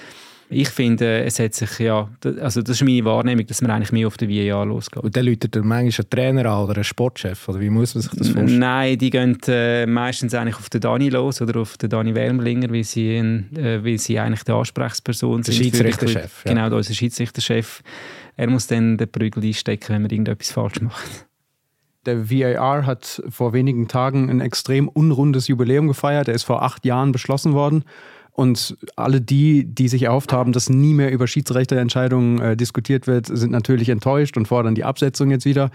Ich finde, es hat sich, also das ist meine Wahrnehmung, dass man eigentlich mehr auf den VAR losgeht. Und dann läutet der manchmal einen Trainer an oder einen Sportchef, oder wie muss man sich das vorstellen? Nein, die gehen meistens eigentlich auf den Dani los oder auf den Dani Wermlinger, weil sie eigentlich die Ansprechperson sind. Der Schiedsrichterchef. Ja. Genau, unser Schiedsrichterchef. Er muss dann den Prügel einstecken, wenn man irgendetwas falsch macht. Der VAR hat vor wenigen Tagen ein extrem unrundes Jubiläum gefeiert. Er ist vor 8 Jahren beschlossen worden. Und alle die sich erhofft haben, dass nie mehr über Schiedsrichterentscheidungen diskutiert wird, sind natürlich enttäuscht und fordern die Absetzung jetzt wieder.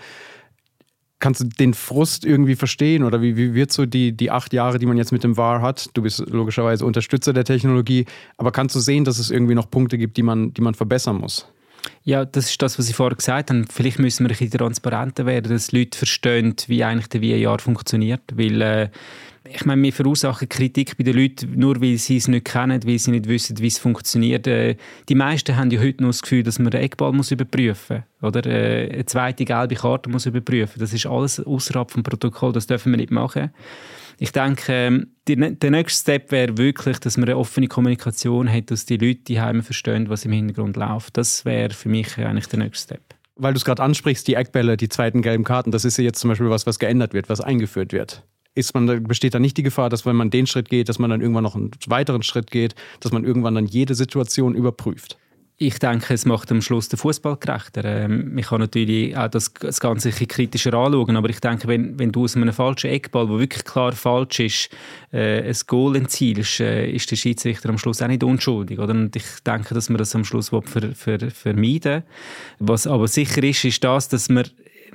Kannst du den Frust irgendwie verstehen? Oder wie wird so die 8 Jahre, die man jetzt mit dem VAR hat? Du bist logischerweise Unterstützer der Technologie. Aber kannst du sehen, dass es irgendwie noch Punkte gibt, die man verbessern muss? Ja, das ist das, was ich vorher gesagt habe. Vielleicht müssen wir ein bisschen transparenter werden, dass Leute verstehen, wie eigentlich der VAR funktioniert. Weil, ich meine, wir verursachen Kritik bei den Leuten, nur weil sie es nicht kennen, weil sie nicht wissen, wie es funktioniert. Die meisten haben ja heute noch das Gefühl, dass man den Eckball überprüfen muss. Oder eine zweite gelbe Karte muss überprüfen. Das ist alles außerhalb vom Protokoll, das dürfen wir nicht machen. Ich denke, der nächste Step wäre wirklich, dass man eine offene Kommunikation hat, dass die Leute die Heime verstehen, was im Hintergrund läuft. Das wäre für mich eigentlich der nächste Step. Weil du es gerade ansprichst, die Eckbälle, die zweiten gelben Karten, das ist ja jetzt zum Beispiel was geändert wird, was eingeführt wird. Besteht da nicht die Gefahr, dass wenn man den Schritt geht, dass man dann irgendwann noch einen weiteren Schritt geht, dass man irgendwann dann jede Situation überprüft? Ich denke, es macht am Schluss den Fußball gerechter. Man kann natürlich auch das Ganze ein bisschen kritischer anschauen, aber ich denke, wenn du aus einem falschen Eckball, der wirklich klar falsch ist, ein Goal erzielst, ist der Schiedsrichter am Schluss auch nicht unschuldig. Oder? Und ich denke, dass man das am Schluss vermeiden. Was aber sicher ist das, dass man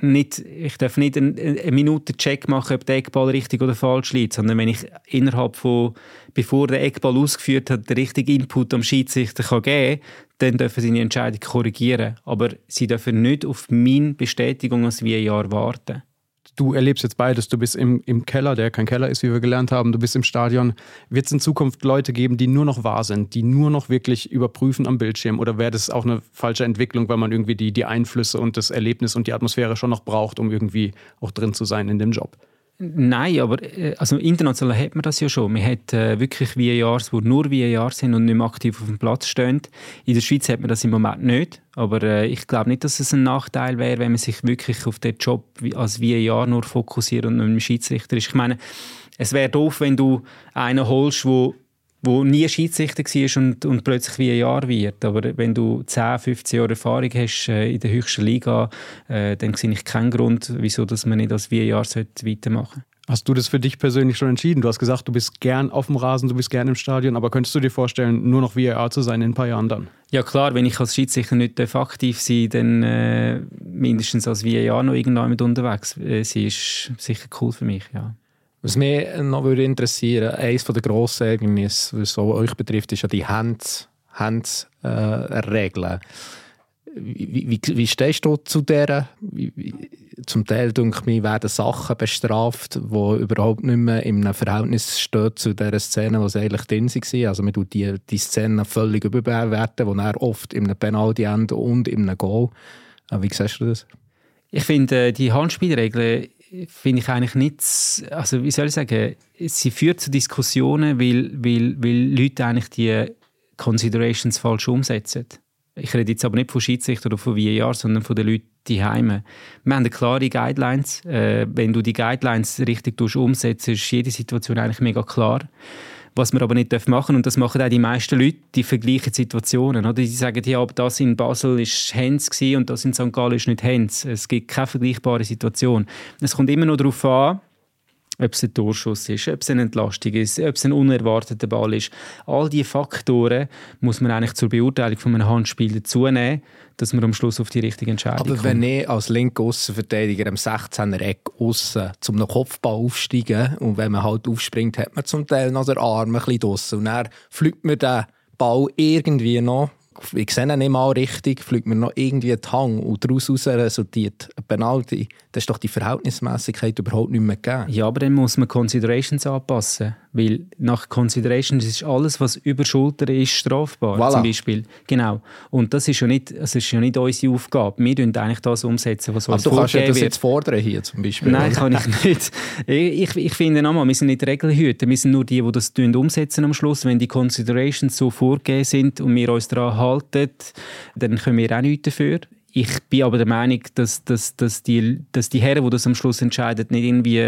ich darf nicht eine Minute Check machen, ob der Eckball richtig oder falsch liegt, sondern wenn ich bevor der Eckball ausgeführt hat, den richtigen Input am Schiedsrichter geben kann, dann dürfen sie eine Entscheidung korrigieren. Aber sie dürfen nicht auf meine Bestätigung als VAR warten. Du erlebst jetzt beides. Du bist im Keller, der kein Keller ist, wie wir gelernt haben. Du bist im Stadion. Wird es in Zukunft Leute geben, die nur noch wahr sind, die nur noch wirklich überprüfen am Bildschirm? Oder wäre das auch eine falsche Entwicklung, weil man irgendwie die Einflüsse und das Erlebnis und die Atmosphäre schon noch braucht, um irgendwie auch drin zu sein in dem Job? Nein, aber also international hat man das ja schon. Man hat wirklich VARs, die nur VAR sind und nicht mehr aktiv auf dem Platz stehen. In der Schweiz hat man das im Moment nicht. Aber ich glaube nicht, dass es ein Nachteil wäre, wenn man sich wirklich auf den Job als VAR nur fokussiert und nicht mehr Schiedsrichter ist. Ich meine, es wäre doof, wenn du einen holst, wo nie Schiedsrichter war und plötzlich VAR wird. Aber wenn du 10, 15 Jahre Erfahrung hast in der höchsten Liga, dann sehe ich keinen Grund, wieso dass man nicht als VAR weitermachen sollte. Hast du das für dich persönlich schon entschieden? Du hast gesagt, du bist gern auf dem Rasen, du bist gern im Stadion, aber könntest du dir vorstellen, nur noch VAR zu sein in ein paar Jahren dann? Ja klar, wenn ich als Schiedsrichter nicht aktiv sein darf, dann mindestens als VAR noch irgendwann mit unterwegs sein, ist sicher cool für mich, ja. Was mich noch würde interessieren, eines der grossen Ärgernisse, was auch euch betrifft, ist ja die Hands-Regeln. Wie stehst du zu dieser? Zum Teil, denke ich, werden Sachen bestraft, die überhaupt nicht mehr in einem Verhältnis stehen zu dieser Szene, die sie eigentlich drin waren. Also man tut die Szenen völlig überbewerten, die dann oft in einem Penalty enden und in einem Goal. Wie siehst du das? Ich finde, die Handspielregeln finde ich eigentlich nicht, also wie soll ich sagen, sie führt zu Diskussionen, weil Leute eigentlich die Considerations falsch umsetzen. Ich rede jetzt aber nicht von Schiedsrichtern oder von VAR, sondern von den Leuten daheim. Wir haben klare Guidelines. Wenn du die Guidelines richtig umsetzt, ist jede Situation eigentlich mega klar. Was wir aber nicht machen dürfen, und das machen auch die meisten Leute, die vergleichen Situationen. Oder? Die sagen, ja, aber das in Basel war Hands und das in St. Gallen ist nicht Hands. Es gibt keine vergleichbare Situation. Es kommt immer noch darauf an, ob es ein Torschuss ist, ob es eine Entlastung ist, ob es ein unerwarteter Ball ist. All diese Faktoren muss man eigentlich zur Beurteilung von einem Handspiel dazunehmen, dass man am Schluss auf die richtige Entscheidung kommt. Aber wenn ich als linker Aussenverteidiger am 16er-Eck aussen zum einem Kopfball aufsteigen und wenn man halt aufspringt, hat man zum Teil noch den Arm ein bisschen draussen und dann fliegt man den Ball irgendwie noch, ich sehe ihn nicht mal richtig, fliegt mir noch irgendwie den Hang und daraus resultiert ein Penalty. Das ist doch die Verhältnismäßigkeit überhaupt nicht mehr gegeben. Ja, aber dann muss man Considerations anpassen, weil nach Considerations ist alles, was über Schulter ist, strafbar, voilà. Zum Beispiel. Genau. Und das ist ja nicht unsere Aufgabe. Wir tun eigentlich das umsetzen, was uns vorgegeben wird. Aber du kannst ja das jetzt fordern hier zum Beispiel. Nein, kann ich nicht. Ich finde nochmal, wir sind nicht Regelhüter, wir sind nur die das umsetzen am Schluss. Wenn die Considerations so vorgegeben sind und wir uns daran halten, dann können wir auch nichts dafür. Ich bin aber der Meinung, dass die Herren, die das am Schluss entscheiden, nicht irgendwie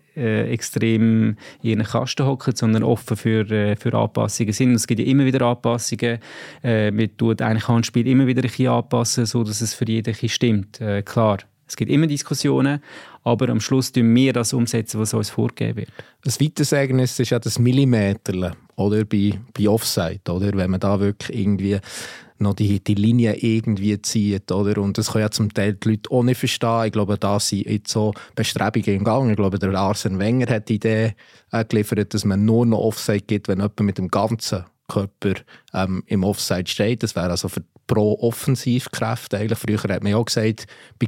extrem in ihren Kasten hocken, sondern offen für Anpassungen sind. Es gibt ja immer wieder Anpassungen. Man tut eigentlich Handspiel immer wieder ein bisschen anpassen, sodass es für jeden stimmt. Klar, es gibt immer Diskussionen, aber am Schluss tun wir das umsetzen, was uns vorgegeben wird. Ein weiteres Ärgernis ist ja das Millimeterle, oder bei Offside, oder? Wenn man da wirklich irgendwie noch die Linie irgendwie zieht, oder? Und das können ja zum Teil die Leute auch nicht verstehen. Ich glaube, da sind jetzt so Bestrebungen im Gang. Ich glaube, der Arsene Wenger hat die Idee geliefert, dass man nur noch Offside gibt, wenn jemand mit dem ganzen Körper im Offside steht. Das wäre also für Pro-Offensivkräfte. Eigentlich früher hat man ja auch gesagt, bei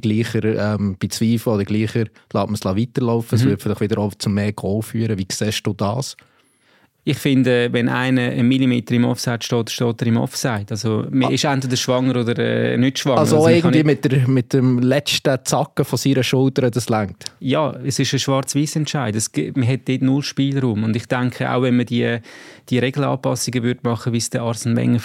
Zweifel oder gleicher lässt man es weiterlaufen. Das würde vielleicht wieder auch zu mehr Goal führen. Wie siehst du das? Ich finde, wenn einer einen Millimeter im Offside steht, steht er im Offside. Also man ist entweder schwanger oder nicht schwanger. Also irgendwie mit dem letzten Zacken von seiner Schulter, das reicht? Ja, es ist ein Schwarz-Weiß-Entscheid. Man hat dort null Spielraum. Und ich denke, auch wenn man die Regelanpassungen würde machen, wie es der Arsene Wenger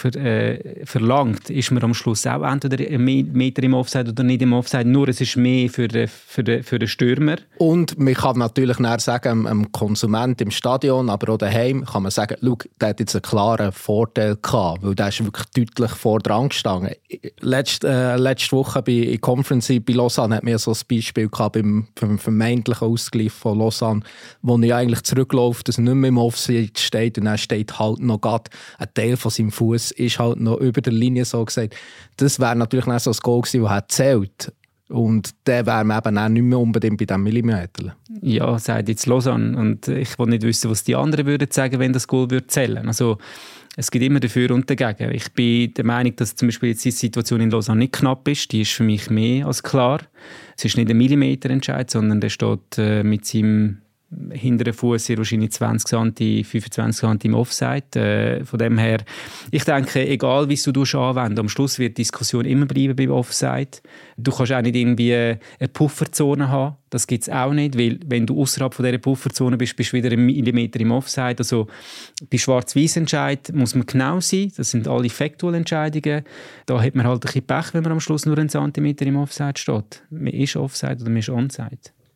verlangt, ist man am Schluss auch entweder einen Meter im Offside oder nicht im Offside. Nur es ist mehr für den Stürmer. Und man kann natürlich nachher sagen, dem Konsument im Stadion, aber auch daheim, kann man sagen, schau, der hat jetzt einen klaren Vorteil gehabt, weil der ist wirklich deutlich vor dran gestanden. Letzte Woche bei Conference bei Lausanne hat mir so ein Beispiel gehabt beim vermeintlichen Ausgleich von Lausanne, wo er eigentlich zurückläuft, dass er nicht mehr im Offside steht und dann steht halt noch gerade ein Teil von seinem Fuß ist halt noch über der Linie, so gesagt. Das wäre natürlich nicht so ein Goal gewesen, das hat zählt. Und der wäre man eben auch nicht mehr unbedingt bei diesem Millimeter. Ja, sagt jetzt Lausanne. Und ich will nicht wissen, was die anderen würden sagen, wenn das Goal zählen würde. Also, es gibt immer dafür und dagegen. Ich bin der Meinung, dass zum Beispiel jetzt die Situation in Lausanne nicht knapp ist. Die ist für mich mehr als klar. Es ist nicht ein Millimeterentscheid, sondern der steht mit seinem hinteren Fuß sehr wahrscheinlich 20 cm, 25 cm im Offside. Von dem her, ich denke, egal wie du anwendest, am Schluss wird die Diskussion immer bleiben beim Offside. Du kannst auch nicht irgendwie eine Pufferzone haben. Das gibt es auch nicht, weil wenn du außerhalb von dieser Pufferzone bist, bist du wieder einen Millimeter im Offside. Also bei Schwarz-Weiß-Entscheid muss man genau sein. Das sind alle Factual-Entscheidungen. Da hat man halt ein bisschen Pech, wenn man am Schluss nur einen Zentimeter im Offside steht. Man ist Offside oder man ist Onside.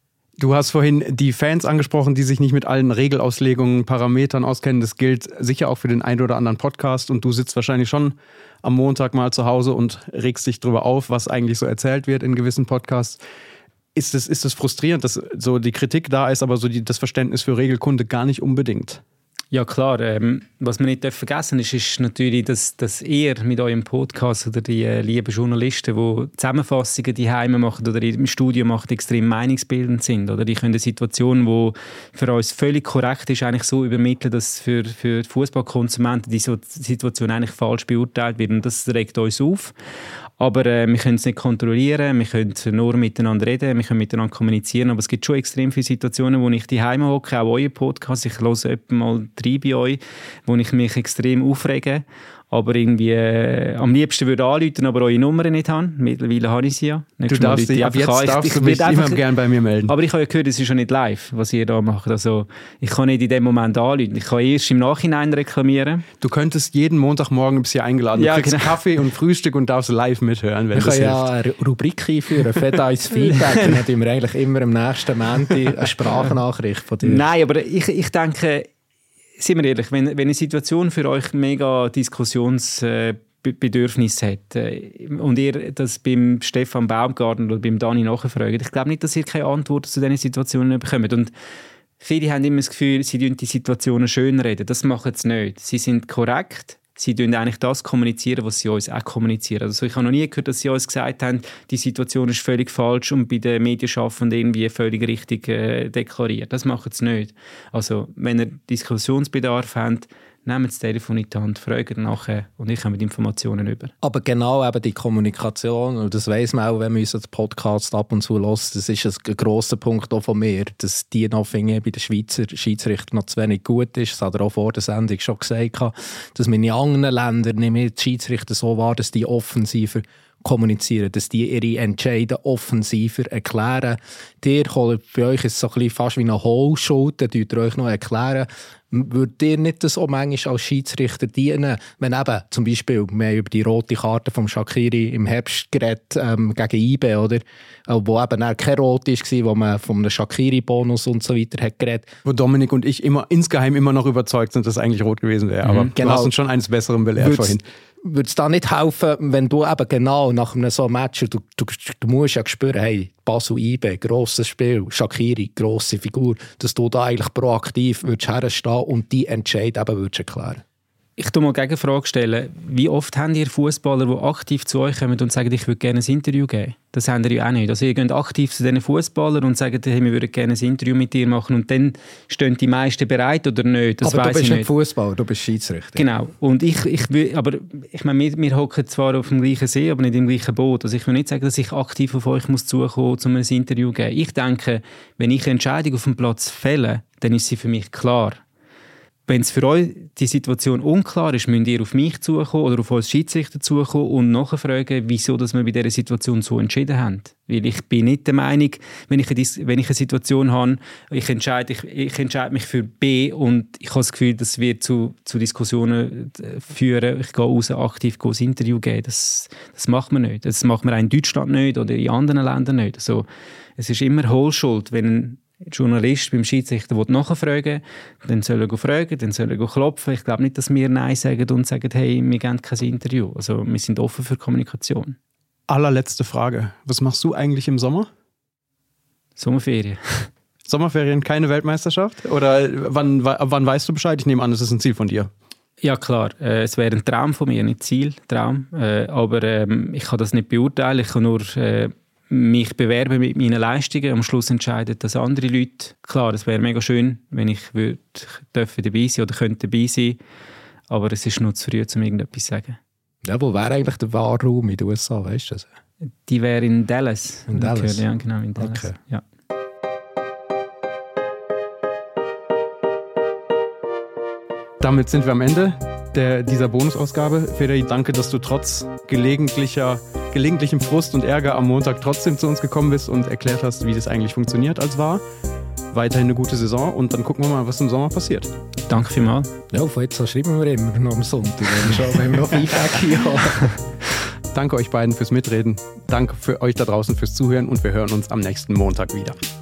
Du hast vorhin die Fans angesprochen, die sich nicht mit allen Regelauslegungen, Parametern auskennen. Das gilt sicher auch für den einen oder anderen Podcast. Und du sitzt wahrscheinlich schon am Montag mal zu Hause und regst dich darüber auf, was eigentlich so erzählt wird in gewissen Podcasts. ist es frustrierend, dass so die Kritik da ist, aber so das Verständnis für Regelkunde gar nicht unbedingt. Ja klar, was wir nicht vergessen dürfen, ist natürlich, dass ihr mit eurem Podcast oder die lieben Journalisten, die Zusammenfassungen die Heime machen oder im Studio machen, extrem meinungsbildend sind. Oder die können eine Situation, die für uns völlig korrekt ist, eigentlich so übermitteln, dass für die Fußballkonsumenten die Situation eigentlich falsch beurteilt wird. Und das regt uns auf. Aber wir können es nicht kontrollieren, wir können nur miteinander reden, wir können miteinander kommunizieren, aber es gibt schon extrem viele Situationen, wo ich daheim hocke, auch euer Podcast, ich höre etwa mal 3 bei euch, wo ich mich extrem aufrege, aber irgendwie am liebsten würde anrufen, aber eure Nummer nicht haben. Mittlerweile habe ich sie ja. Du darfst dich, ab jetzt darfst du mich immer gerne bei mir melden. Aber ich habe ja gehört, es ist schon nicht live, was ihr da macht. Also ich kann nicht in dem Moment anrufen. Ich kann erst im Nachhinein reklamieren. Du könntest jeden Montagmorgen bis hier eingeladen. Du kriegst Kaffee und Frühstück und darfst live mithören, wenn das hilft. Wir können ja eine Rubrik einführen, Fed-Eis Feedback. Dann haben wir eigentlich immer am nächsten Montag eine Sprachnachricht von dir. Nein, aber ich denke, seien wir ehrlich, wenn eine Situation für euch mega Diskussionsbedürfnis hat und ihr das beim Stefan Baumgartner oder beim Dani nachfragt, ich glaube nicht, dass ihr keine Antworten zu diesen Situationen bekommt. Und viele haben immer das Gefühl, sie die Situationen schönreden. Das machen sie nicht. Sie sind korrekt. Sie kommunizieren eigentlich das kommunizieren, was sie uns auch kommunizieren. Also ich habe noch nie gehört, dass sie uns gesagt haben, die Situation ist völlig falsch und bei den Medienschaffenden irgendwie völlig richtig deklariert. Das machen sie nicht. Also wenn ihr Diskussionsbedarf habt, nehmt das Telefon in die Hand, fragt nachher und ich komme mit Informationen über. Aber genau eben die Kommunikation, und das weiss man auch, wenn man unseren Podcast ab und zu hört, das ist ein grosser Punkt auch von mir, dass die noch bei den Schweizer Schiedsrichtern noch zu wenig gut ist. Das hat er auch vor der Sendung schon gesagt, dass man in anderen Ländern nicht mehr die Schiedsrichter so wahr, dass die offensiver kommunizieren, dass die ihre Entscheidungen offensiver erklären. Bei euch ist es so ein bisschen fast wie eine Hohlschuld, da tut ihr euch noch erklären. Würde dir nicht das auch manchmal als Schiedsrichter dienen, wenn eben zum Beispiel, wir haben über die rote Karte von Shaqiri im Herbst geredet, gegen IBE, oder? Wo eben auch keine rote war, wo man von einem Shaqiri-Bonus und so weiter hat geredet. Wo Dominik und ich insgeheim immer noch überzeugt sind, dass es eigentlich rot gewesen wäre. Aber du hast uns schon eines Besseren belehrt vorhin. Würde es da nicht helfen, wenn du eben genau nach einem so einem Match, du musst ja spüren, hey, Basel IBE, grosses Spiel, Shaqiri, grosse Figur, dass du da eigentlich proaktiv würdest herstehen und die Entscheid eben würdest erklären? Ich stelle mal eine Gegenfrage stellen. Wie oft habt ihr Fußballer, die aktiv zu euch kommen und sagen, ich würde gerne ein Interview geben? Das habt ihr ja auch nicht. Also ihr geht aktiv zu diesen Fußballern und sagt, hey, wir würden gerne ein Interview mit dir machen und dann stehen die meisten bereit oder nicht? Das aber weiss du bist ich nicht Fußballer, du bist Schiedsrichter. Genau. Und ich meine, wir hocken zwar auf dem gleichen See, aber nicht im gleichen Boot. Also ich will nicht sagen, dass ich aktiv auf euch muss zukommen, um ein Interview zu geben. Ich denke, wenn ich eine Entscheidung auf dem Platz fälle, dann ist sie für mich klar. Wenn es für euch die Situation unklar ist, müsst ihr auf mich zukommen oder auf uns Schiedsrichter zukommen und nachfragen, wieso dass wir bei dieser Situation so entschieden haben. Weil ich bin nicht der Meinung, wenn ich eine Situation habe, ich entscheide mich für B und ich habe das Gefühl, das wird zu Diskussionen führen, ich gehe raus, aktiv ein Interview geben. Das macht man nicht. Das macht man auch in Deutschland nicht oder in anderen Ländern nicht. Also, es ist immer Hohlschuld, wenn ein Journalist beim Schiedsrichter nachfragen, dann soll er fragen, dann soll er klopfen. Ich glaube nicht, dass wir Nein sagen und sagen, hey, wir geben kein Interview. Also wir sind offen für Kommunikation. Allerletzte Frage. Was machst du eigentlich im Sommer? Sommerferien. Sommerferien, keine Weltmeisterschaft? Oder wann weißt du Bescheid? Ich nehme an, das ist ein Ziel von dir. Ja klar, es wäre ein Traum von mir, nicht Ziel, Traum. Aber ich kann das nicht beurteilen. Ich kann nur mich bewerben mit meinen Leistungen. Am Schluss entscheiden das andere Leute. Klar, es wäre mega schön, wenn ich dabei sein oder könnte dabei sein. Aber es ist noch zu früh, um irgendetwas zu sagen. Ja, wo wäre eigentlich der Wahlraum in den USA, weißt du das? Die wäre in Dallas. In Dallas? Ja, genau, in Dallas. Okay. Ja. Damit sind wir am Ende dieser Bonusausgabe. Federi, danke, dass du trotz gelegentlichem Frust und Ärger am Montag trotzdem zu uns gekommen bist und erklärt hast, wie das eigentlich funktioniert als VAR. Weiterhin eine gute Saison und dann gucken wir mal, was im Sommer passiert. Danke vielmals. Ja, von jetzt schreiben wir immer noch am Sonntag, wenn wir noch Feedback hier haben. Danke euch beiden fürs Mitreden. Danke für euch da draußen fürs Zuhören und wir hören uns am nächsten Montag wieder.